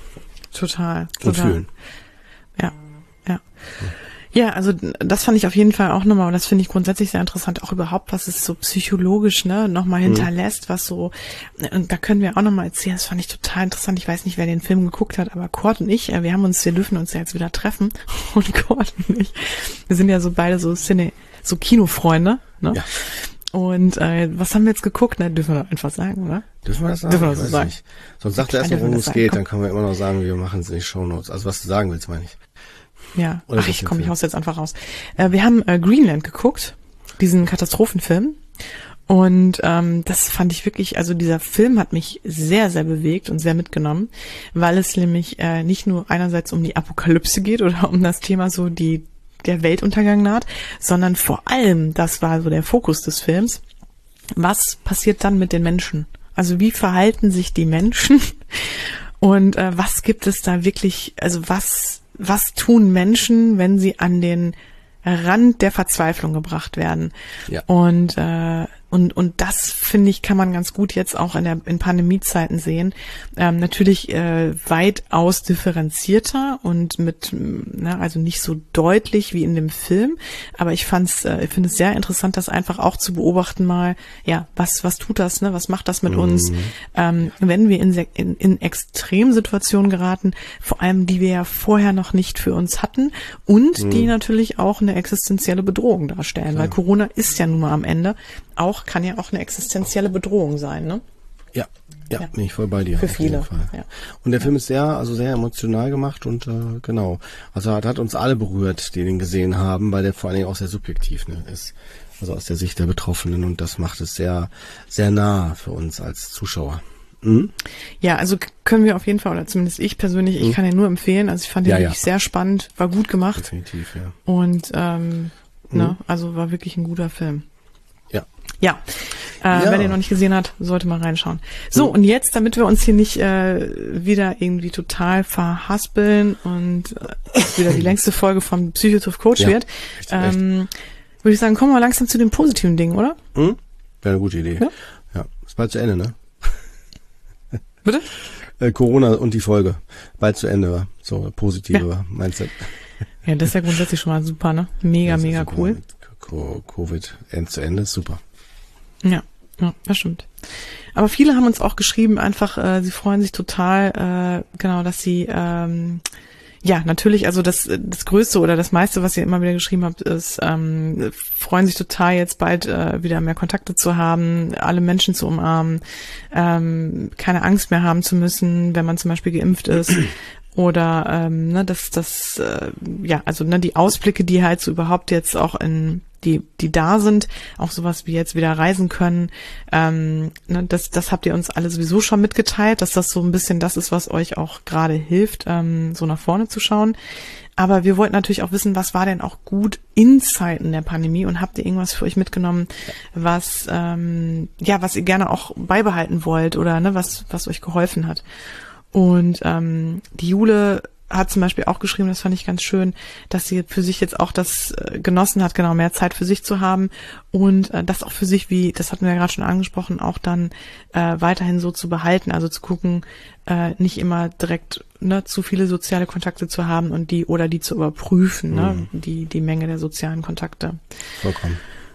Total, total. Und fühlen. Ja, ja. ja. Ja, also das fand ich auf jeden Fall auch nochmal, und das finde ich grundsätzlich sehr interessant, auch überhaupt, was es so psychologisch ne nochmal hinterlässt, was so, und da können wir auch nochmal erzählen, das fand ich total interessant, ich weiß nicht, wer den Film geguckt hat, aber Cord und ich, wir haben uns, wir dürfen uns ja jetzt wieder treffen, und Cord und ich, wir sind ja so beide so Cine, so Kinofreunde, ne? Ja. und äh, was haben wir jetzt geguckt? Na, dürfen wir doch einfach sagen, oder? Dürfen wir das sagen? Dürfen wir Ich das weiß sagen? nicht. Sonst sagt er erst mal, worum es geht, dann können wir immer noch sagen, wir machen es in die Shownotes. Also was du sagen willst, meine ich. Ja, Oder ach, ich komm, ich hau's jetzt einfach raus. Äh, wir haben äh, Greenland geguckt, diesen Katastrophenfilm. Und ähm, das fand ich wirklich, also dieser Film hat mich sehr, sehr bewegt und sehr mitgenommen, weil es nämlich äh, nicht nur einerseits um die Apokalypse geht oder um das Thema so die der Weltuntergang naht, sondern vor allem, das war so der Fokus des Films, was passiert dann mit den Menschen? Also wie verhalten sich die Menschen und äh, was gibt es da wirklich, also was was tun Menschen, wenn sie an den Rand der Verzweiflung gebracht werden? Ja. Und äh, und und das finde ich kann man ganz gut jetzt auch in der in Pandemiezeiten sehen. Ähm, natürlich äh, weitaus differenzierter und mit na, also nicht so deutlich wie in dem Film, aber ich fand's äh, ich finde es sehr interessant, das einfach auch zu beobachten mal. Ja, was was tut das, ne? Was macht das mit mhm. uns, ähm, wenn wir in, in in Extremsituationen geraten, vor allem die wir ja vorher noch nicht für uns hatten und mhm. die natürlich auch eine existenzielle Bedrohung darstellen, ja. weil Corona ist ja nun mal am Ende auch, kann ja auch eine existenzielle Bedrohung sein, ne? Ja, ja, ja. Bin ich voll bei dir. Für viele. Ja. Und der Film ist sehr, also sehr emotional gemacht und äh, genau. Also hat, hat uns alle berührt, die den gesehen haben, weil der vor allen Dingen auch sehr subjektiv ne, ist. Also aus der Sicht der Betroffenen und das macht es sehr, sehr nah für uns als Zuschauer. Mhm. Ja, also können wir auf jeden Fall, oder zumindest ich persönlich, ich mhm. kann den nur empfehlen. Also ich fand den ja, wirklich ja. sehr spannend, war gut gemacht. Definitiv, ja. Und ähm, mhm. ne, also war wirklich ein guter Film. Ja, äh, ja. wenn ihr noch nicht gesehen habt, sollte mal reinschauen. So, mhm. und jetzt, damit wir uns hier nicht äh, wieder irgendwie total verhaspeln und äh, wieder die längste Folge von Psychotroph Coach ja, wird, echt, ähm, echt. würde ich sagen, kommen wir langsam zu den positiven Dingen, oder? Mhm. Wäre eine gute Idee. Ja? Ja, ist bald zu Ende, ne? Bitte? Äh, Corona und die Folge. Bald zu Ende war. So, positive ja. Mindset. Ja, das ist ja grundsätzlich schon mal super, ne? Mega, mega super. Cool. Covid end zu Ende ist super. Ja, ja, das stimmt. Aber viele haben uns auch geschrieben, einfach, äh, sie freuen sich total, äh, genau, dass sie, ähm, ja, natürlich, also das, das Größte oder das meiste, was ihr immer wieder geschrieben habt, ist, ähm, freuen sich total, jetzt bald äh, wieder mehr Kontakte zu haben, alle Menschen zu umarmen, ähm, keine Angst mehr haben zu müssen, wenn man zum Beispiel geimpft ist. Oder ähm, ne, das, das, äh, ja, also ne, die Ausblicke, die halt so überhaupt jetzt auch in die, die da sind, auch sowas wie jetzt wieder reisen können, ähm, ne, das, das habt ihr uns alle sowieso schon mitgeteilt, dass das so ein bisschen das ist, was euch auch gerade hilft, ähm, so nach vorne zu schauen. Aber wir wollten natürlich auch wissen, was war denn auch gut in Zeiten der Pandemie und habt ihr irgendwas für euch mitgenommen, was ähm, ja, was ihr gerne auch beibehalten wollt oder ne, was, was euch geholfen hat. Und ähm, die Jule hat zum Beispiel auch geschrieben, das fand ich ganz schön, dass sie für sich jetzt auch das äh, genossen hat, genau, mehr Zeit für sich zu haben und äh, das auch für sich, wie, das hatten wir ja gerade schon angesprochen, auch dann äh, weiterhin so zu behalten, also zu gucken, äh, nicht immer direkt ne, zu viele soziale Kontakte zu haben und die oder die zu überprüfen, mhm. ne, die die Menge der sozialen Kontakte. Vollkommen.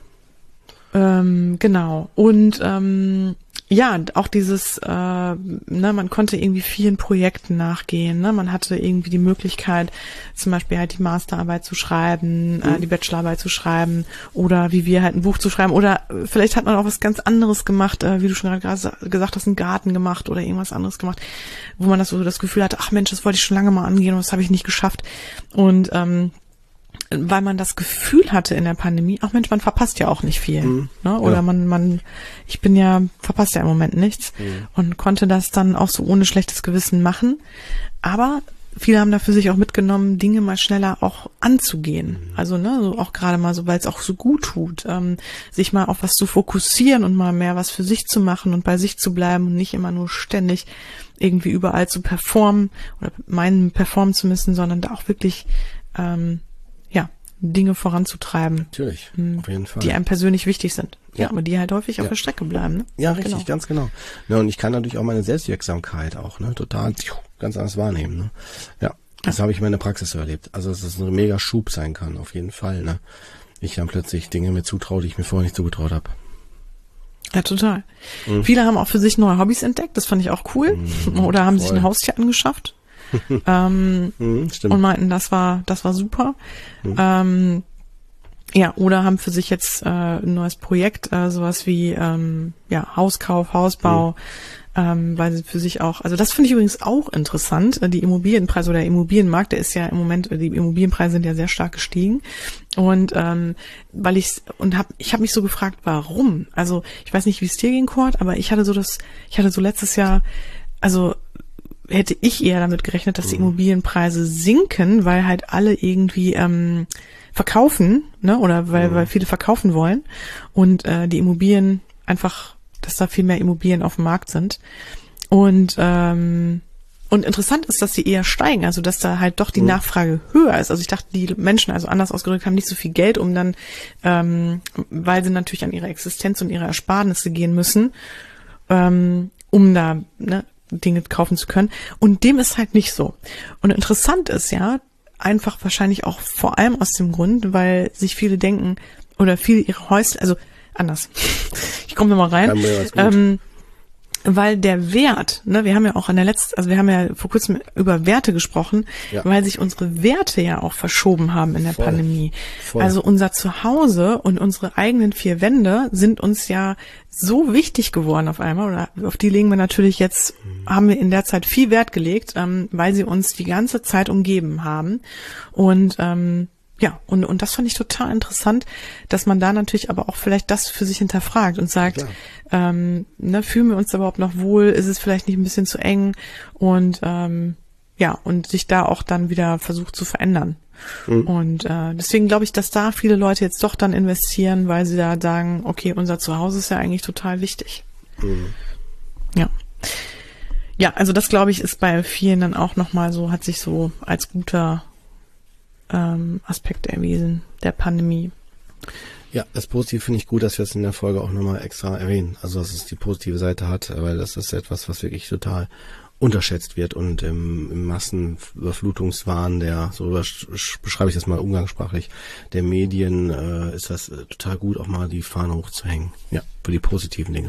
Ähm, genau. Und ähm, ja, auch dieses, äh, ne, man konnte irgendwie vielen Projekten nachgehen, ne, man hatte irgendwie die Möglichkeit, zum Beispiel halt die Masterarbeit zu schreiben, mhm. äh, die Bachelorarbeit zu schreiben oder wie wir halt ein Buch zu schreiben oder vielleicht hat man auch was ganz anderes gemacht, äh, wie du schon gerade gesagt hast, einen Garten gemacht oder irgendwas anderes gemacht, wo man das so das Gefühl hatte, ach Mensch, das wollte ich schon lange mal angehen und das habe ich nicht geschafft und ähm, weil man das Gefühl hatte in der Pandemie, ach Mensch, man verpasst ja auch nicht viel, mhm. ne? Oder ja. man, man, ich bin ja, verpasst ja im Moment nichts mhm. und konnte das dann auch so ohne schlechtes Gewissen machen. Aber viele haben da für sich auch mitgenommen, Dinge mal schneller auch anzugehen. Mhm. Also, ne, so auch gerade mal so, weil es auch so gut tut, ähm, sich mal auf was zu fokussieren und mal mehr was für sich zu machen und bei sich zu bleiben und nicht immer nur ständig irgendwie überall zu performen oder meinen performen zu müssen, sondern da auch wirklich, ähm, ja, Dinge voranzutreiben. Natürlich, auf jeden Fall. Die einem persönlich wichtig sind. Ja, ja aber die halt häufig ja. auf der Strecke bleiben. Ne? Ja, richtig, genau. ganz genau. Ja, und ich kann natürlich auch meine Selbstwirksamkeit auch, ne, total ganz anders wahrnehmen. Ne? Ja, das ja. habe ich in meiner Praxis so erlebt. Also, dass es ein mega Schub sein kann, auf jeden Fall. Ne? Ich dann plötzlich Dinge mir zutraue, die ich mir vorher nicht zugetraut habe. Ja, total. Mhm. Viele haben auch für sich neue Hobbys entdeckt, das fand ich auch cool. Mhm, Oder haben voll. sich ein Haustier angeschafft. ähm, mhm, stimmt. und meinten, das war, das war super. Mhm. Ähm, Ja, oder haben für sich jetzt äh, ein neues Projekt, äh, sowas wie ähm, ja Hauskauf, Hausbau, mhm. ähm, weil sie für sich auch, also das finde ich übrigens auch interessant, äh, die Immobilienpreise oder der Immobilienmarkt, der ist ja im Moment, die Immobilienpreise sind ja sehr stark gestiegen und ähm, weil ich und hab ich habe mich so gefragt, warum? Also ich weiß nicht, wie es dir ging, Kurt, aber ich hatte so das, ich hatte so letztes Jahr, also hätte ich eher damit gerechnet, dass die Immobilienpreise sinken, weil halt alle irgendwie ähm, verkaufen, ne, oder weil, mhm. weil viele verkaufen wollen und äh, die Immobilien einfach, dass da viel mehr Immobilien auf dem Markt sind. Und ähm, und interessant ist, dass sie eher steigen, also dass da halt doch die mhm. Nachfrage höher ist. Also ich dachte, die Menschen, also anders ausgedrückt, haben nicht so viel Geld, um dann, ähm, weil sie natürlich an ihre Existenz und ihre Ersparnisse gehen müssen, ähm, um da, ne, Dinge kaufen zu können. Und dem ist halt nicht so. Und interessant ist ja, einfach wahrscheinlich auch vor allem aus dem Grund, weil sich viele denken, oder viele ihre Häuser, also anders. Ich komme nochmal rein. Ähm, weil der Wert, ne, wir haben ja auch an der letzten, also wir haben ja vor kurzem über Werte gesprochen, ja. weil sich unsere Werte ja auch verschoben haben in der Voll. Pandemie. Voll. Also unser Zuhause und unsere eigenen vier Wände sind uns ja so wichtig geworden auf einmal, oder auf die legen wir natürlich jetzt, mhm. haben wir in der Zeit viel Wert gelegt, ähm, weil sie uns die ganze Zeit umgeben haben. Und ähm, ja, und und das fand ich total interessant, dass man da natürlich aber auch vielleicht das für sich hinterfragt und sagt, ja, ähm, ne, fühlen wir uns da überhaupt noch wohl? Ist es vielleicht nicht ein bisschen zu eng? Und ähm, ja, und sich da auch dann wieder versucht zu verändern. Mhm. Und äh, deswegen glaube ich, dass da viele Leute jetzt doch dann investieren, weil sie da sagen, okay, unser Zuhause ist ja eigentlich total wichtig. Mhm. Ja. Ja, also das, glaube ich, ist bei vielen dann auch nochmal so, hat sich so als guter ähm, Aspekt erwiesen, der Pandemie. Ja, das Positive finde ich gut, dass wir es in der Folge auch nochmal extra erwähnen. Also, dass es die positive Seite hat, weil das ist etwas, was wirklich total unterschätzt wird und im, im Massenüberflutungswahn der, so beschreibe ich das mal umgangssprachlich, der Medien äh, ist das äh, total gut, auch mal die Fahne hochzuhängen. Ja, für die positiven Dinge.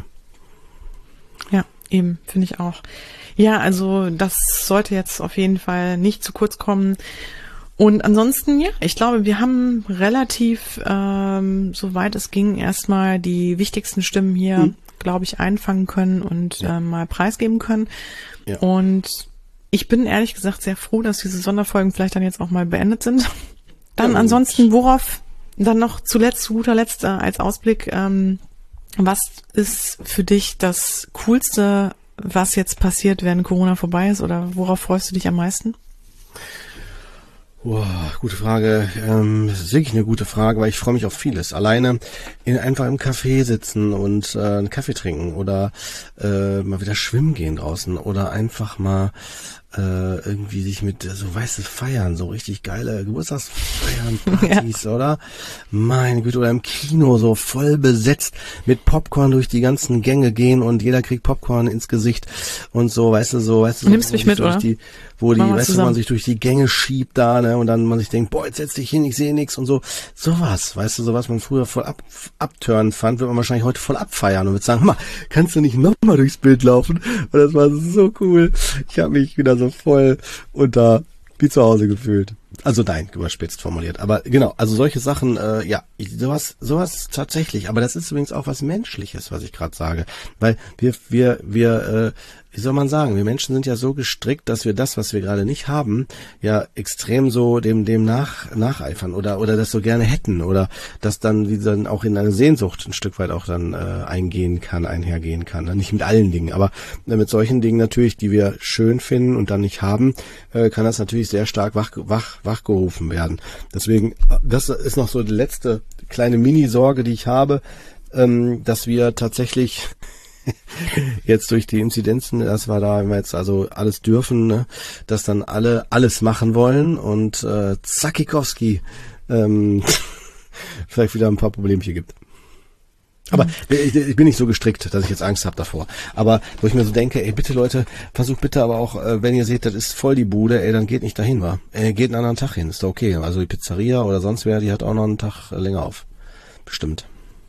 Ja, eben, finde ich auch. Ja, also das sollte jetzt auf jeden Fall nicht zu kurz kommen. Und ansonsten, ja, ich glaube, wir haben relativ, ähm, soweit es ging, erstmal die wichtigsten Stimmen hier, hm. glaube ich, einfangen können und ja. äh, mal preisgeben können. Ja. Und ich bin ehrlich gesagt sehr froh, dass diese Sonderfolgen vielleicht dann jetzt auch mal beendet sind. Dann ja, ansonsten, worauf dann noch zuletzt, zu guter Letzt äh, als Ausblick, ähm, was ist für dich das Coolste, was jetzt passiert, wenn Corona vorbei ist, oder worauf freust du dich am meisten? Wow, gute Frage. Ähm, das ist wirklich eine gute Frage, weil ich freue mich auf vieles. Alleine in, einfach im Café sitzen und äh, einen Kaffee trinken oder äh, mal wieder schwimmen gehen draußen oder einfach mal äh, irgendwie sich mit so weiße feiern, so richtig geile Geburtstagsfeiern, Partys, ja. oder? Meine Güte, oder im Kino so voll besetzt mit Popcorn durch die ganzen Gänge gehen und jeder kriegt Popcorn ins Gesicht und so, weißt du, so, weißt du, nimmst so, mich mit, oder? Die, wo die, weißt du, man sich durch die Gänge schiebt da, ne, und dann man sich denkt, boah, jetzt setz dich hin, ich sehe nichts und so. Sowas, weißt du, so was man früher voll ab, abturnen fand, wird man wahrscheinlich heute voll abfeiern und wird sagen, mal, kannst du nicht nochmal durchs Bild laufen? Und das war so cool. Ich habe mich wieder so voll unter wie zu Hause gefühlt. Also nein, überspitzt formuliert. Aber genau, also solche Sachen, äh, ja, sowas, sowas tatsächlich. Aber das ist übrigens auch was Menschliches, was ich gerade sage. Weil wir, wir, wir, äh, wie soll man sagen, wir Menschen sind ja so gestrickt, dass wir das, was wir gerade nicht haben, ja extrem so dem dem nach nacheifern oder oder das so gerne hätten oder das dann wie dann auch in eine Sehnsucht ein Stück weit auch dann äh, eingehen kann, einhergehen kann. Nicht mit allen Dingen, aber äh, mit solchen Dingen natürlich, die wir schön finden und dann nicht haben, äh, kann das natürlich sehr stark wach wach wachgerufen werden. Deswegen, das ist noch so die letzte kleine Mini-Sorge, die ich habe, ähm, dass wir tatsächlich jetzt durch die Inzidenzen, das war da, wenn wir jetzt also alles dürfen, ne, dass dann alle alles machen wollen und äh, Zackikowski ähm, vielleicht wieder ein paar Problemchen gibt. Aber mhm. ich, ich bin nicht so gestrickt, dass ich jetzt Angst habe davor. Aber wo ich mir so denke, ey, bitte Leute, versucht bitte aber auch, äh, wenn ihr seht, das ist voll die Bude, ey, dann geht nicht dahin, wa? Äh, geht einen anderen Tag hin, ist doch okay. Also die Pizzeria oder sonst wer, die hat auch noch einen Tag länger auf. Bestimmt.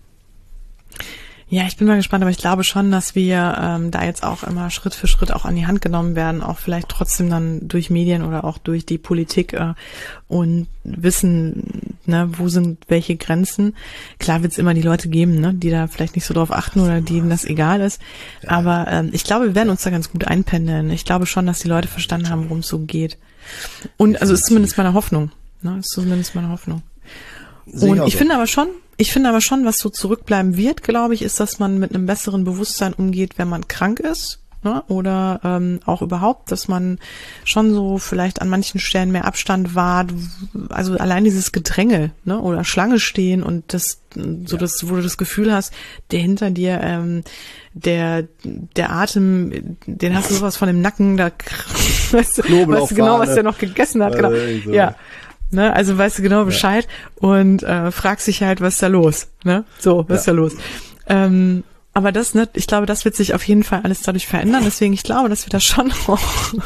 Ja, ich bin mal gespannt, aber ich glaube schon, dass wir ähm, da jetzt auch immer Schritt für Schritt auch an die Hand genommen werden, auch vielleicht trotzdem dann durch Medien oder auch durch die Politik äh, und wissen, ne, wo sind welche Grenzen? Klar wird es immer die Leute geben, ne, die da vielleicht nicht so drauf achten oder denen das egal ist. Ja. Aber ähm, ich glaube, wir werden uns da ganz gut einpendeln. Ich glaube schon, dass die Leute verstanden haben, worum es so geht. Und also ist zumindest meine Hoffnung. Ne, ist zumindest meine Hoffnung. Und ich finde aber schon, ich finde aber schon, was so zurückbleiben wird, glaube ich, ist, dass man mit einem besseren Bewusstsein umgeht, wenn man krank ist. Ne? Oder ähm, auch überhaupt, dass man schon so vielleicht an manchen Stellen mehr Abstand wahrt, also allein dieses Gedränge, ne? Oder Schlange stehen und das, so ja. das, wo du das Gefühl hast, der hinter dir, ähm, der der Atem, den hast du sowas von dem Nacken, da weißt du, weißt du genau, was der noch gegessen hat, genau, äh, so. Ja. Ne, also weißt du genau Bescheid ja. und äh, fragst dich halt, was ist da los, ne? So, was ja. ist da los? Ähm, aber das, ne, ich glaube, das wird sich auf jeden Fall alles dadurch verändern. Deswegen, ich glaube, dass wir da schon auch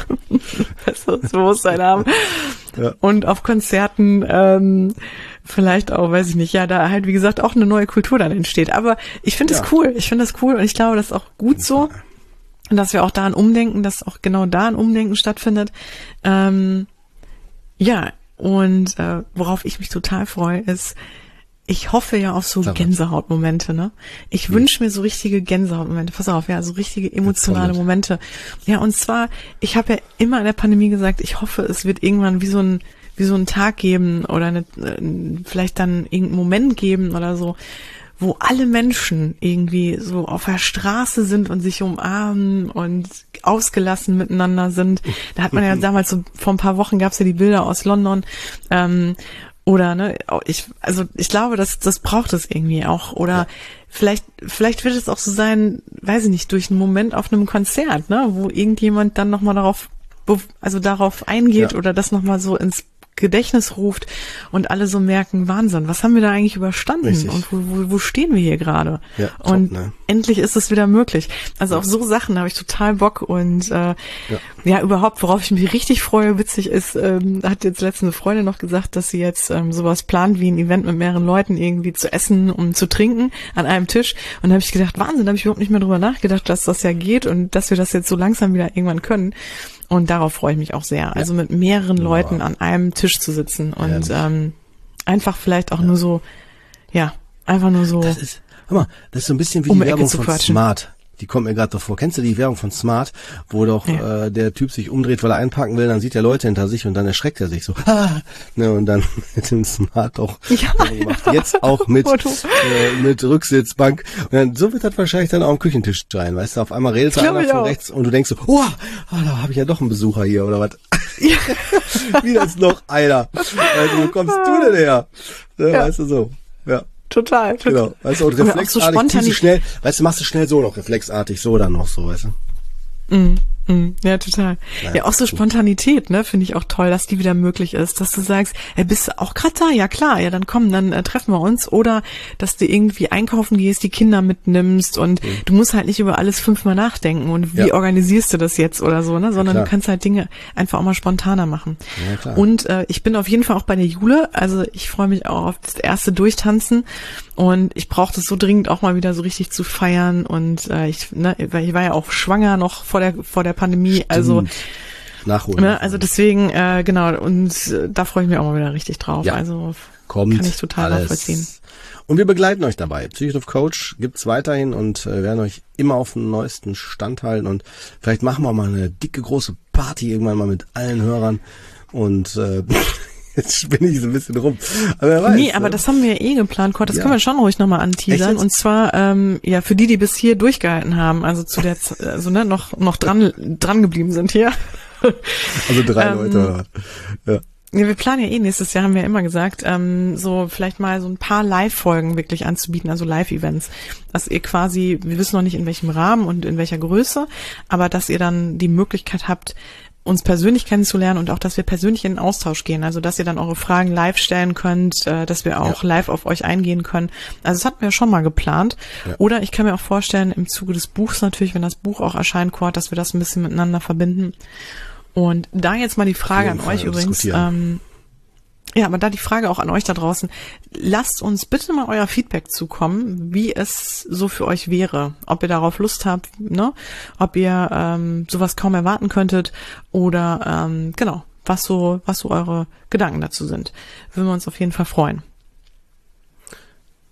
besseres Bewusstsein haben. Ja. Und auf Konzerten ähm, vielleicht auch, weiß ich nicht, ja, da halt, wie gesagt, auch eine neue Kultur dann entsteht. Aber ich finde das ja. cool. Ich finde das cool und ich glaube, das ist auch gut so. Und dass wir auch da ein Umdenken, dass auch genau da ein Umdenken stattfindet. Ähm, ja, und äh, worauf ich mich total freue, ist, ich hoffe ja auf so Gänsehautmomente, ne? Ich hm. wünsche mir so richtige Gänsehautmomente. Pass auf, ja, so richtige emotionale Momente. Ja, und zwar, ich habe ja immer in der Pandemie gesagt, ich hoffe, es wird irgendwann wie so ein wie so ein Tag geben oder eine, vielleicht dann irgendeinen Moment geben oder so, wo alle Menschen irgendwie so auf der Straße sind und sich umarmen und ausgelassen miteinander sind. Da hat man ja damals so, vor ein paar Wochen gab's ja die Bilder aus London, ähm, oder, ne, ich, also, ich glaube, das, das braucht es irgendwie auch, oder ja. vielleicht, vielleicht wird es auch so sein, weiß ich nicht, durch einen Moment auf einem Konzert, ne, wo irgendjemand dann nochmal darauf, also darauf eingeht ja. oder das nochmal so ins Gedächtnis ruft und alle so merken, Wahnsinn, was haben wir da eigentlich überstanden? Richtig. Und wo, wo, wo stehen wir hier gerade? Ja, und top, ne? Endlich ist es wieder möglich. Also ja. auf so Sachen habe ich total Bock und äh, ja. ja, überhaupt, worauf ich mich richtig freue, witzig ist, ähm, hat jetzt letztens eine Freundin noch gesagt, dass sie jetzt ähm, sowas plant wie ein Event mit mehreren Leuten irgendwie zu essen und zu trinken an einem Tisch. Und da habe ich gedacht, Wahnsinn, da habe ich überhaupt nicht mehr drüber nachgedacht, dass das ja geht und dass wir das jetzt so langsam wieder irgendwann können. Und darauf freue ich mich auch sehr. Also mit mehreren ja. Leuten an einem Tisch zu sitzen und ja. ähm, einfach vielleicht auch ja. nur so, ja, einfach nur so. Das ist, hör mal, das ist so ein bisschen wie um die Werbung von quatschen. Smart. Die kommt mir gerade davor. Kennst du die Werbung von Smart, wo doch ja. äh, der Typ sich umdreht, weil er einparken will, dann sieht er Leute hinter sich und dann erschreckt er sich so. Ah! Ne, und dann mit dem Smart auch ja, gemacht. Ja. Jetzt auch mit äh, mit Rücksitzbank. Und dann, so wird das wahrscheinlich dann auch am Küchentisch sein. Weißt du, auf einmal redet einer von rechts und du denkst so, oh, oh da habe ich ja doch einen Besucher hier oder was. Ja. Wieder ist noch einer. Also, wo kommst du denn her? Ne, ja. Weißt du so. Ja. Total, total. Genau. Weißt du, und reflexartig, so schnell, weißt du, machst du schnell so noch, reflexartig, so dann noch so, weißt du? Mm, mm, ja, total. Naja, ja, auch so Spontanität, ne, finde ich auch toll, dass die wieder möglich ist, dass du sagst, ey, bist du auch gerade da? Ja, klar, ja, dann komm, dann äh, treffen wir uns. Oder, dass du irgendwie einkaufen gehst, die Kinder mitnimmst und mhm. du musst halt nicht über alles fünfmal nachdenken und wie ja. organisierst du das jetzt oder so, ne, sondern ja, du kannst halt Dinge einfach auch mal spontaner machen. Ja, klar. Und äh, ich bin auf jeden Fall auch bei der Jule, also ich freue mich auch auf das erste Durchtanzen. Und ich brauche das so dringend auch mal wieder so richtig zu feiern und äh, ich, ne, weil ich war ja auch schwanger noch vor der vor der Pandemie, Stimmt. also nachholen. Ne, also deswegen äh, genau und äh, da freue ich mich auch mal wieder richtig drauf. Ja. Also Kommt kann ich total alles. nachvollziehen. Und wir begleiten euch dabei. Psychotrof Coach gibt's weiterhin und äh, werden euch immer auf dem neuesten Stand halten und vielleicht machen wir mal eine dicke große Party irgendwann mal mit allen Hörern und äh, jetzt spinne ich so ein bisschen rum. Aber wer weiß, nee, aber ne? das haben wir ja eh geplant, Kurt. Das ja. können wir schon ruhig nochmal anteasern. Und zwar, ähm, ja, für die, die bis hier durchgehalten haben, also zu der, Z- also ne, noch noch dran dran geblieben sind hier. Also drei ähm, Leute, oder? Ja. Ja, wir planen ja eh nächstes Jahr, haben wir ja immer gesagt, ähm, so vielleicht mal so ein paar Live-Folgen wirklich anzubieten, also Live-Events. Dass ihr quasi, wir wissen noch nicht in welchem Rahmen und in welcher Größe, aber dass ihr dann die Möglichkeit habt, uns persönlich kennenzulernen und auch, dass wir persönlich in den Austausch gehen. Also, dass ihr dann eure Fragen live stellen könnt, äh, dass wir auch ja. live auf euch eingehen können. Also, das hatten wir schon mal geplant. Ja. Oder ich kann mir auch vorstellen, im Zuge des Buchs natürlich, wenn das Buch auch erscheint, Kurt, dass wir das ein bisschen miteinander verbinden. Und da jetzt mal die Frage an euch übrigens, ähm, ja, aber da die Frage auch an euch da draußen, lasst uns bitte mal euer Feedback zukommen, wie es so für euch wäre, ob ihr darauf Lust habt, ne, ob ihr ähm, sowas kaum erwarten könntet oder ähm, genau, was so, was so eure Gedanken dazu sind. Würden wir uns auf jeden Fall freuen.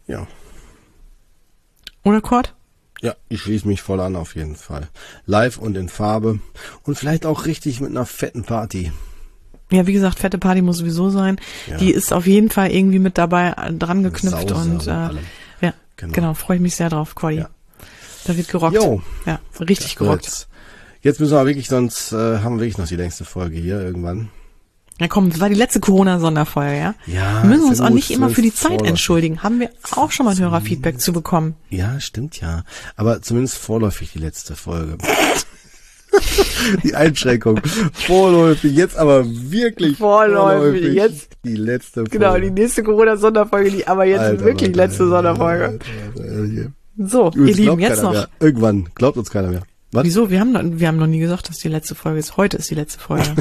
Ja. Oder Kurt? Ja, ich schließe mich voll an auf jeden Fall. Live und in Farbe und vielleicht auch richtig mit einer fetten Party. Ja, wie gesagt, fette Party muss sowieso sein. Ja. Die ist auf jeden Fall irgendwie mit dabei dran geknüpft Sause und äh, allem. ja, Genau. genau, freue ich mich sehr drauf, Cordy. Ja. Da wird gerockt. Jo. Ja, richtig gerockt. Jetzt, jetzt müssen wir wirklich, sonst äh, haben wir wirklich noch die längste Folge hier irgendwann. Ja komm, das war die letzte Corona-Sonderfolge, ja? Ja. Wir müssen uns ist ja auch gut, nicht immer für die zumindest Zeit vorläufig. entschuldigen. Haben wir auch schon mal ein Hörerfeedback zu bekommen. Ja, stimmt ja. Aber zumindest vorläufig die letzte Folge. Die Einschränkung. Vorläufig, jetzt aber wirklich Vorläufig, jetzt. die letzte Folge. Genau, die nächste Corona-Sonderfolge, die aber jetzt Alter, wirklich Alter, letzte Alter, Sonderfolge. Alter, Alter, Alter. So, Uns ihr Lieben, glaubt jetzt keiner noch. mehr. Irgendwann glaubt uns keiner mehr. Was? Wieso? Wir haben, noch, wir haben noch nie gesagt, dass die letzte Folge ist. Heute ist die letzte Folge.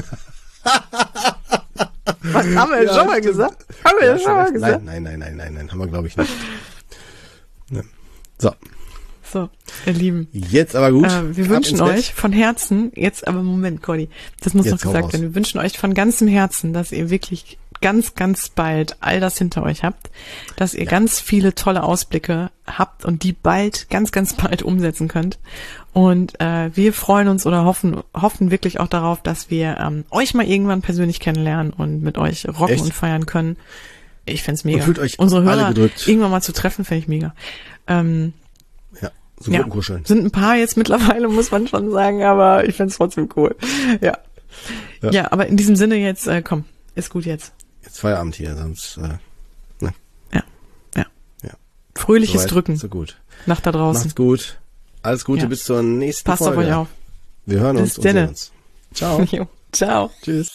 Was, haben wir Ja, schon mal stimmt. gesagt? Haben wir Ja, das schon mal recht. gesagt? Nein, nein, nein, nein, nein, nein, haben wir glaube ich nicht. Ne. So, So, ihr Lieben. jetzt aber gut. Äh, wir Ab wünschen ins Bett. euch von Herzen, jetzt aber Moment, Conny, das muss Jetzt noch hau gesagt raus. werden, wir wünschen euch von ganzem Herzen, dass ihr wirklich ganz, ganz bald all das hinter euch habt, dass ihr Ja. ganz viele tolle Ausblicke habt und die bald, ganz, ganz bald umsetzen könnt. Und äh, wir freuen uns oder hoffen, hoffen wirklich auch darauf, dass wir ähm, euch mal irgendwann persönlich kennenlernen und mit euch rocken Echt? und feiern können. Ich find's mega. Und fühlt euch Unsere alle Hörer gedrückt. irgendwann mal zu treffen, finde ich mega. Ähm, Ja, so ja, Gruppenkuscheln. sind ein paar jetzt mittlerweile, muss man schon sagen, aber ich find's trotzdem cool. Ja. Ja. Ja, aber in diesem Sinne jetzt, äh, komm, ist gut jetzt. Jetzt Feierabend hier, sonst äh, ne. Ja, ja. Ja. Fröhliches Soweit, Drücken So gut. nach da draußen. Macht's gut. Alles Gute Ja. bis zur nächsten Passt auf Folge. euch auf. Wir hören uns Bis und sehen denne. uns. Ciao. Jo, ciao. Tschüss.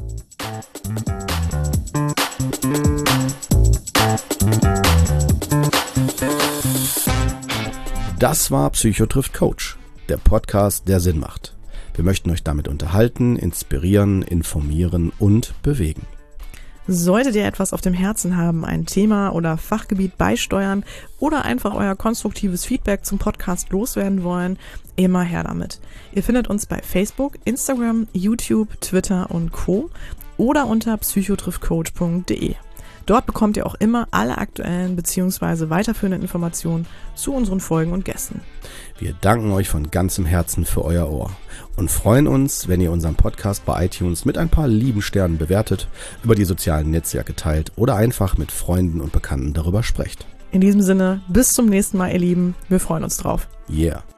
Das war Psycho trifft Coach, der Podcast, der Sinn macht. Wir möchten euch damit unterhalten, inspirieren, informieren und bewegen. Solltet ihr etwas auf dem Herzen haben, ein Thema oder Fachgebiet beisteuern oder einfach euer konstruktives Feedback zum Podcast loswerden wollen, immer her damit. Ihr findet uns bei Facebook, Instagram, YouTube, Twitter und Co. oder unter psychotriffcoach punkt de. Dort bekommt ihr auch immer alle aktuellen bzw. weiterführenden Informationen zu unseren Folgen und Gästen. Wir danken euch von ganzem Herzen für euer Ohr und freuen uns, wenn ihr unseren Podcast bei iTunes mit ein paar lieben Sternen bewertet, über die sozialen Netzwerke teilt oder einfach mit Freunden und Bekannten darüber sprecht. In diesem Sinne, bis zum nächsten Mal, ihr Lieben. Wir freuen uns drauf. Yeah.